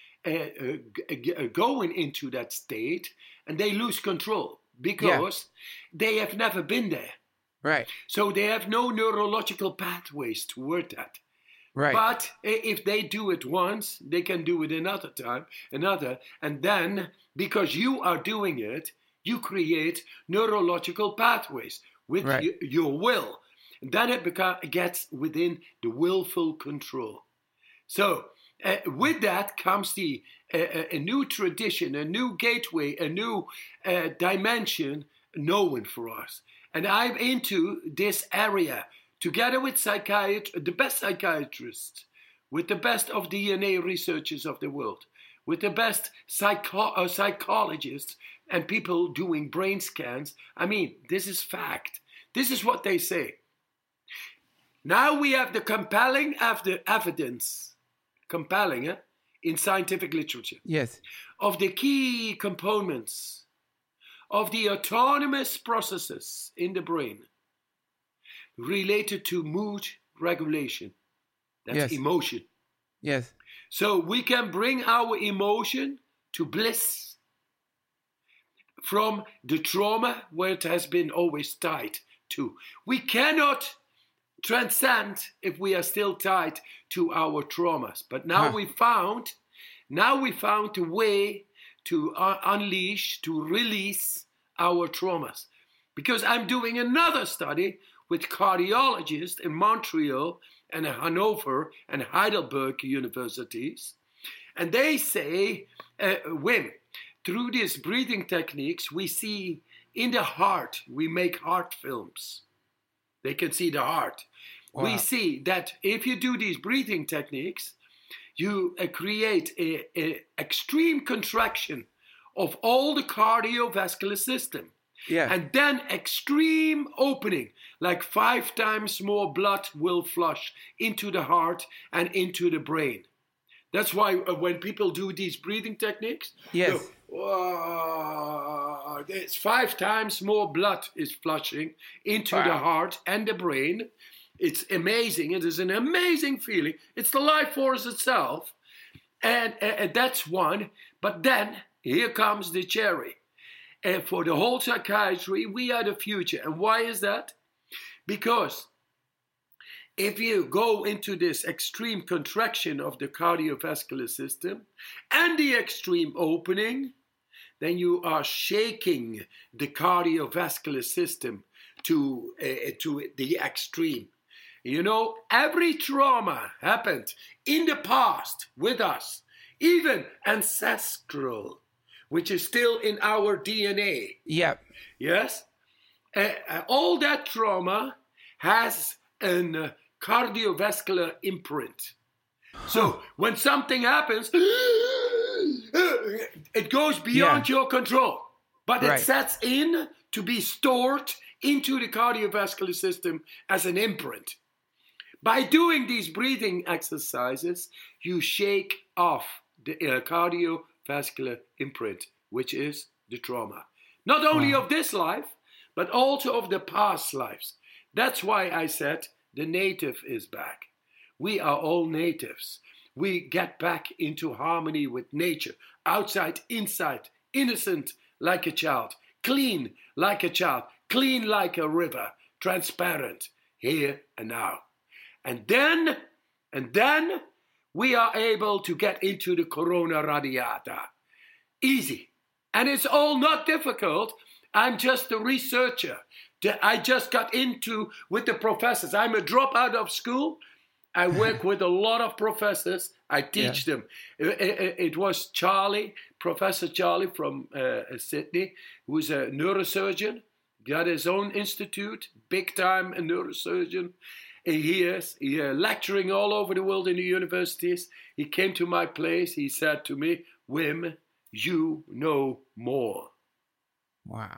going into that state, and they lose control because they have never been there. Right. So they have no neurological pathways toward that. Right. But if they do it once, they can do it another time, and then because you are doing it, you create neurological pathways with your will. And then it gets within the willful control. So with that comes a new tradition, a new gateway, a new dimension known for us. And I'm into this area together with the best psychiatrists, with the best of DNA researchers of the world, with the best psychologists and people doing brain scans. I mean, this is fact. This is what they say. Now we have the compelling evidence, in scientific literature. Yes. Of the key components of the autonomous processes in the brain related to mood regulation. That's emotion. Yes. So we can bring our emotion to bliss from the trauma where it has been always tied to. We cannot transcend if we are still tied to our traumas. But now we found a way to unleash, to release our traumas. Because I'm doing another study with cardiologists in Montreal and Hanover and Heidelberg universities. And they say, Wim, through these breathing techniques, we see in the heart, we make heart films. They can see the heart. Wow. We see that if you do these breathing techniques, you create an extreme contraction of all the cardiovascular system. Yeah. And then extreme opening, like 5 times more blood will flush into the heart and into the brain. That's why when people do these breathing techniques, it's 5 times more blood is flushing into the heart and the brain. It's amazing. It is an amazing feeling. It's the life force itself. And that's one. But then here comes the cherry. And for the whole psychiatry, we are the future. And why is that? Because if you go into this extreme contraction of the cardiovascular system and the extreme opening, then you are shaking the cardiovascular system to the extreme. You know, every trauma happened in the past with us, even ancestral, which is still in our DNA. Yep. Yes? All that trauma has a cardiovascular imprint. So when something happens, it goes beyond your control. But it sets in to be stored into the cardiovascular system as an imprint. By doing these breathing exercises, you shake off the cardiovascular imprint, which is the trauma. Not only of this life, but also of the past lives. That's why I said the native is back. We are all natives. We get back into harmony with nature. Outside, inside, innocent like a child, clean like a child, clean like a river, transparent, here and now. And then we are able to get into the corona radiata. Easy. And it's all not difficult. I'm just a researcher. I just got into with the professors. I'm a dropout of school. I work with a lot of professors. I teach them. It was Professor Charlie from Sydney, who's a neurosurgeon, got his own institute, big time a neurosurgeon. He is lecturing all over the world in the universities. He came to my place. He said to me, Wim, you know more. Wow.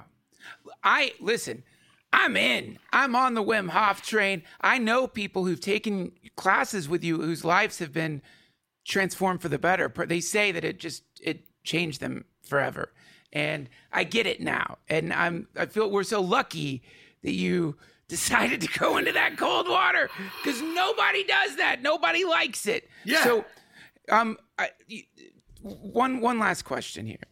I'm in. I'm on the Wim Hof train. I know people who've taken classes with you whose lives have been transformed for the better. They say that it changed them forever. And I get it now. And I feel we're so lucky that you decided to go into that cold water, because nobody does that. Nobody likes it. Yeah. So, one last question here.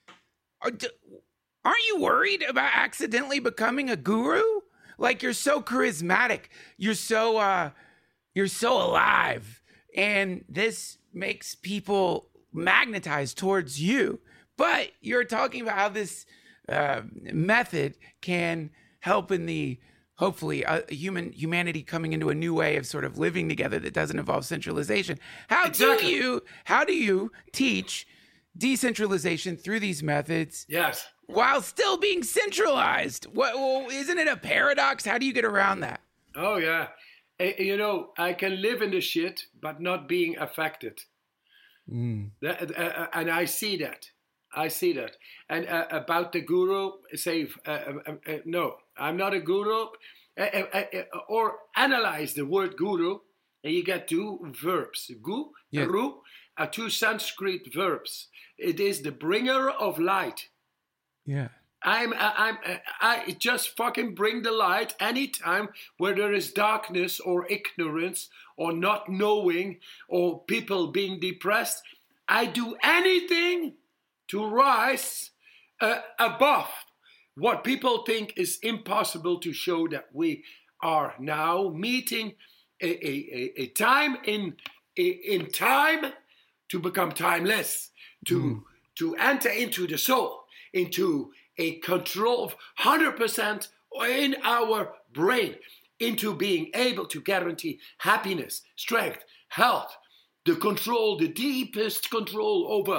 Aren't you worried about accidentally becoming a guru? Like, you're so charismatic. You're so alive. And this makes people magnetized towards you. But you're talking about how this method can help in the, hopefully, humanity coming into a new way of sort of living together that doesn't involve centralization. How do you teach decentralization through these methods? Yes. While still being centralized? Isn't it a paradox? How do you get around that? Oh, yeah. I can live in the shit, but not being affected. And I see that. And about the guru, no, I'm not a guru. Or analyze the word guru, and you get two verbs. Guru are two Sanskrit verbs. It is the bringer of light. Yeah. I just fucking bring the light anytime where there is darkness or ignorance or not knowing or people being depressed. I do anything to rise above what people think is impossible, to show that we are now meeting a time in time to become timeless, to enter into the soul, into a control of 100% in our brain, into being able to guarantee happiness, strength, health, the deepest control over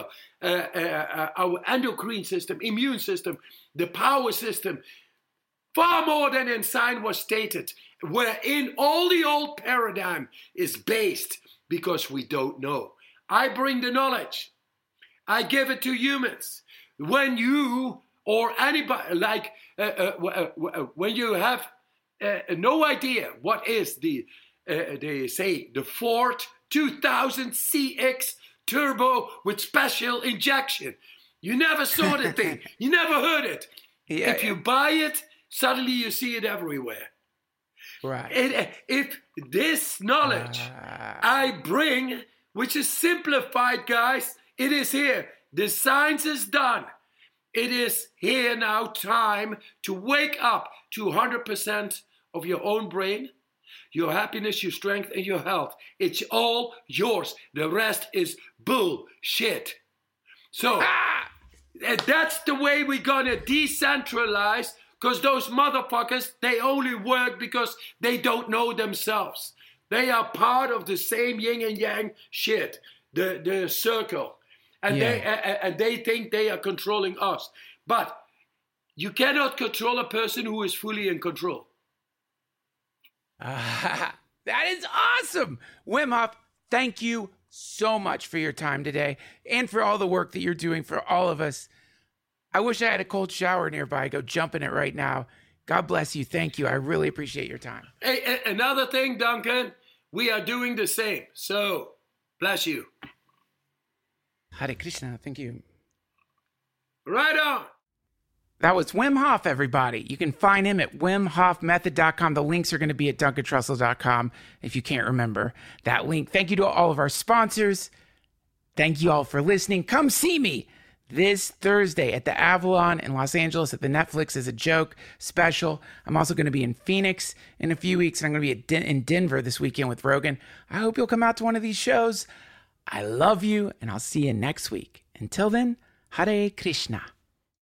our endocrine system, immune system, the power system, far more than in science was stated, wherein all the old paradigm is based, because we don't know. I bring the knowledge. I give it to humans. When you or anybody, like when you have no idea what is they say the Ford 2000 CX turbo with special injection. You never saw the thing. You never heard it. Yeah, if you buy it, suddenly you see it everywhere. Right. If this knowledge I bring, which is simplified, guys, it is here. The science is done. It is here now time to wake up to 100% of your own brain, your happiness, your strength, and your health. It's all yours. The rest is bullshit. So that's the way we're gonna decentralize, because those motherfuckers, they only work because they don't know themselves. They are part of the same yin and yang shit, the circle. And they think they are controlling us. But you cannot control a person who is fully in control. That is awesome. Wim Hof, thank you so much for your time today and for all the work that you're doing for all of us. I wish I had a cold shower nearby. Go jump in it right now. God bless you. Thank you. I really appreciate your time. Hey, another thing, Duncan, we are doing the same. So, bless you. Hare Krishna, thank you. Right on. That was Wim Hof, everybody. You can find him at WimHofMethod.com. The links are going to be at DuncanTrussell.com if you can't remember that link. Thank you to all of our sponsors. Thank you all for listening. Come see me this Thursday at the Avalon in Los Angeles at the Netflix Is a Joke special. I'm also going to be in Phoenix in a few weeks, and I'm going to be in Denver this weekend with Rogan. I hope you'll come out to one of these shows. I love you, and I'll see you next week. Until then, Hare Krishna.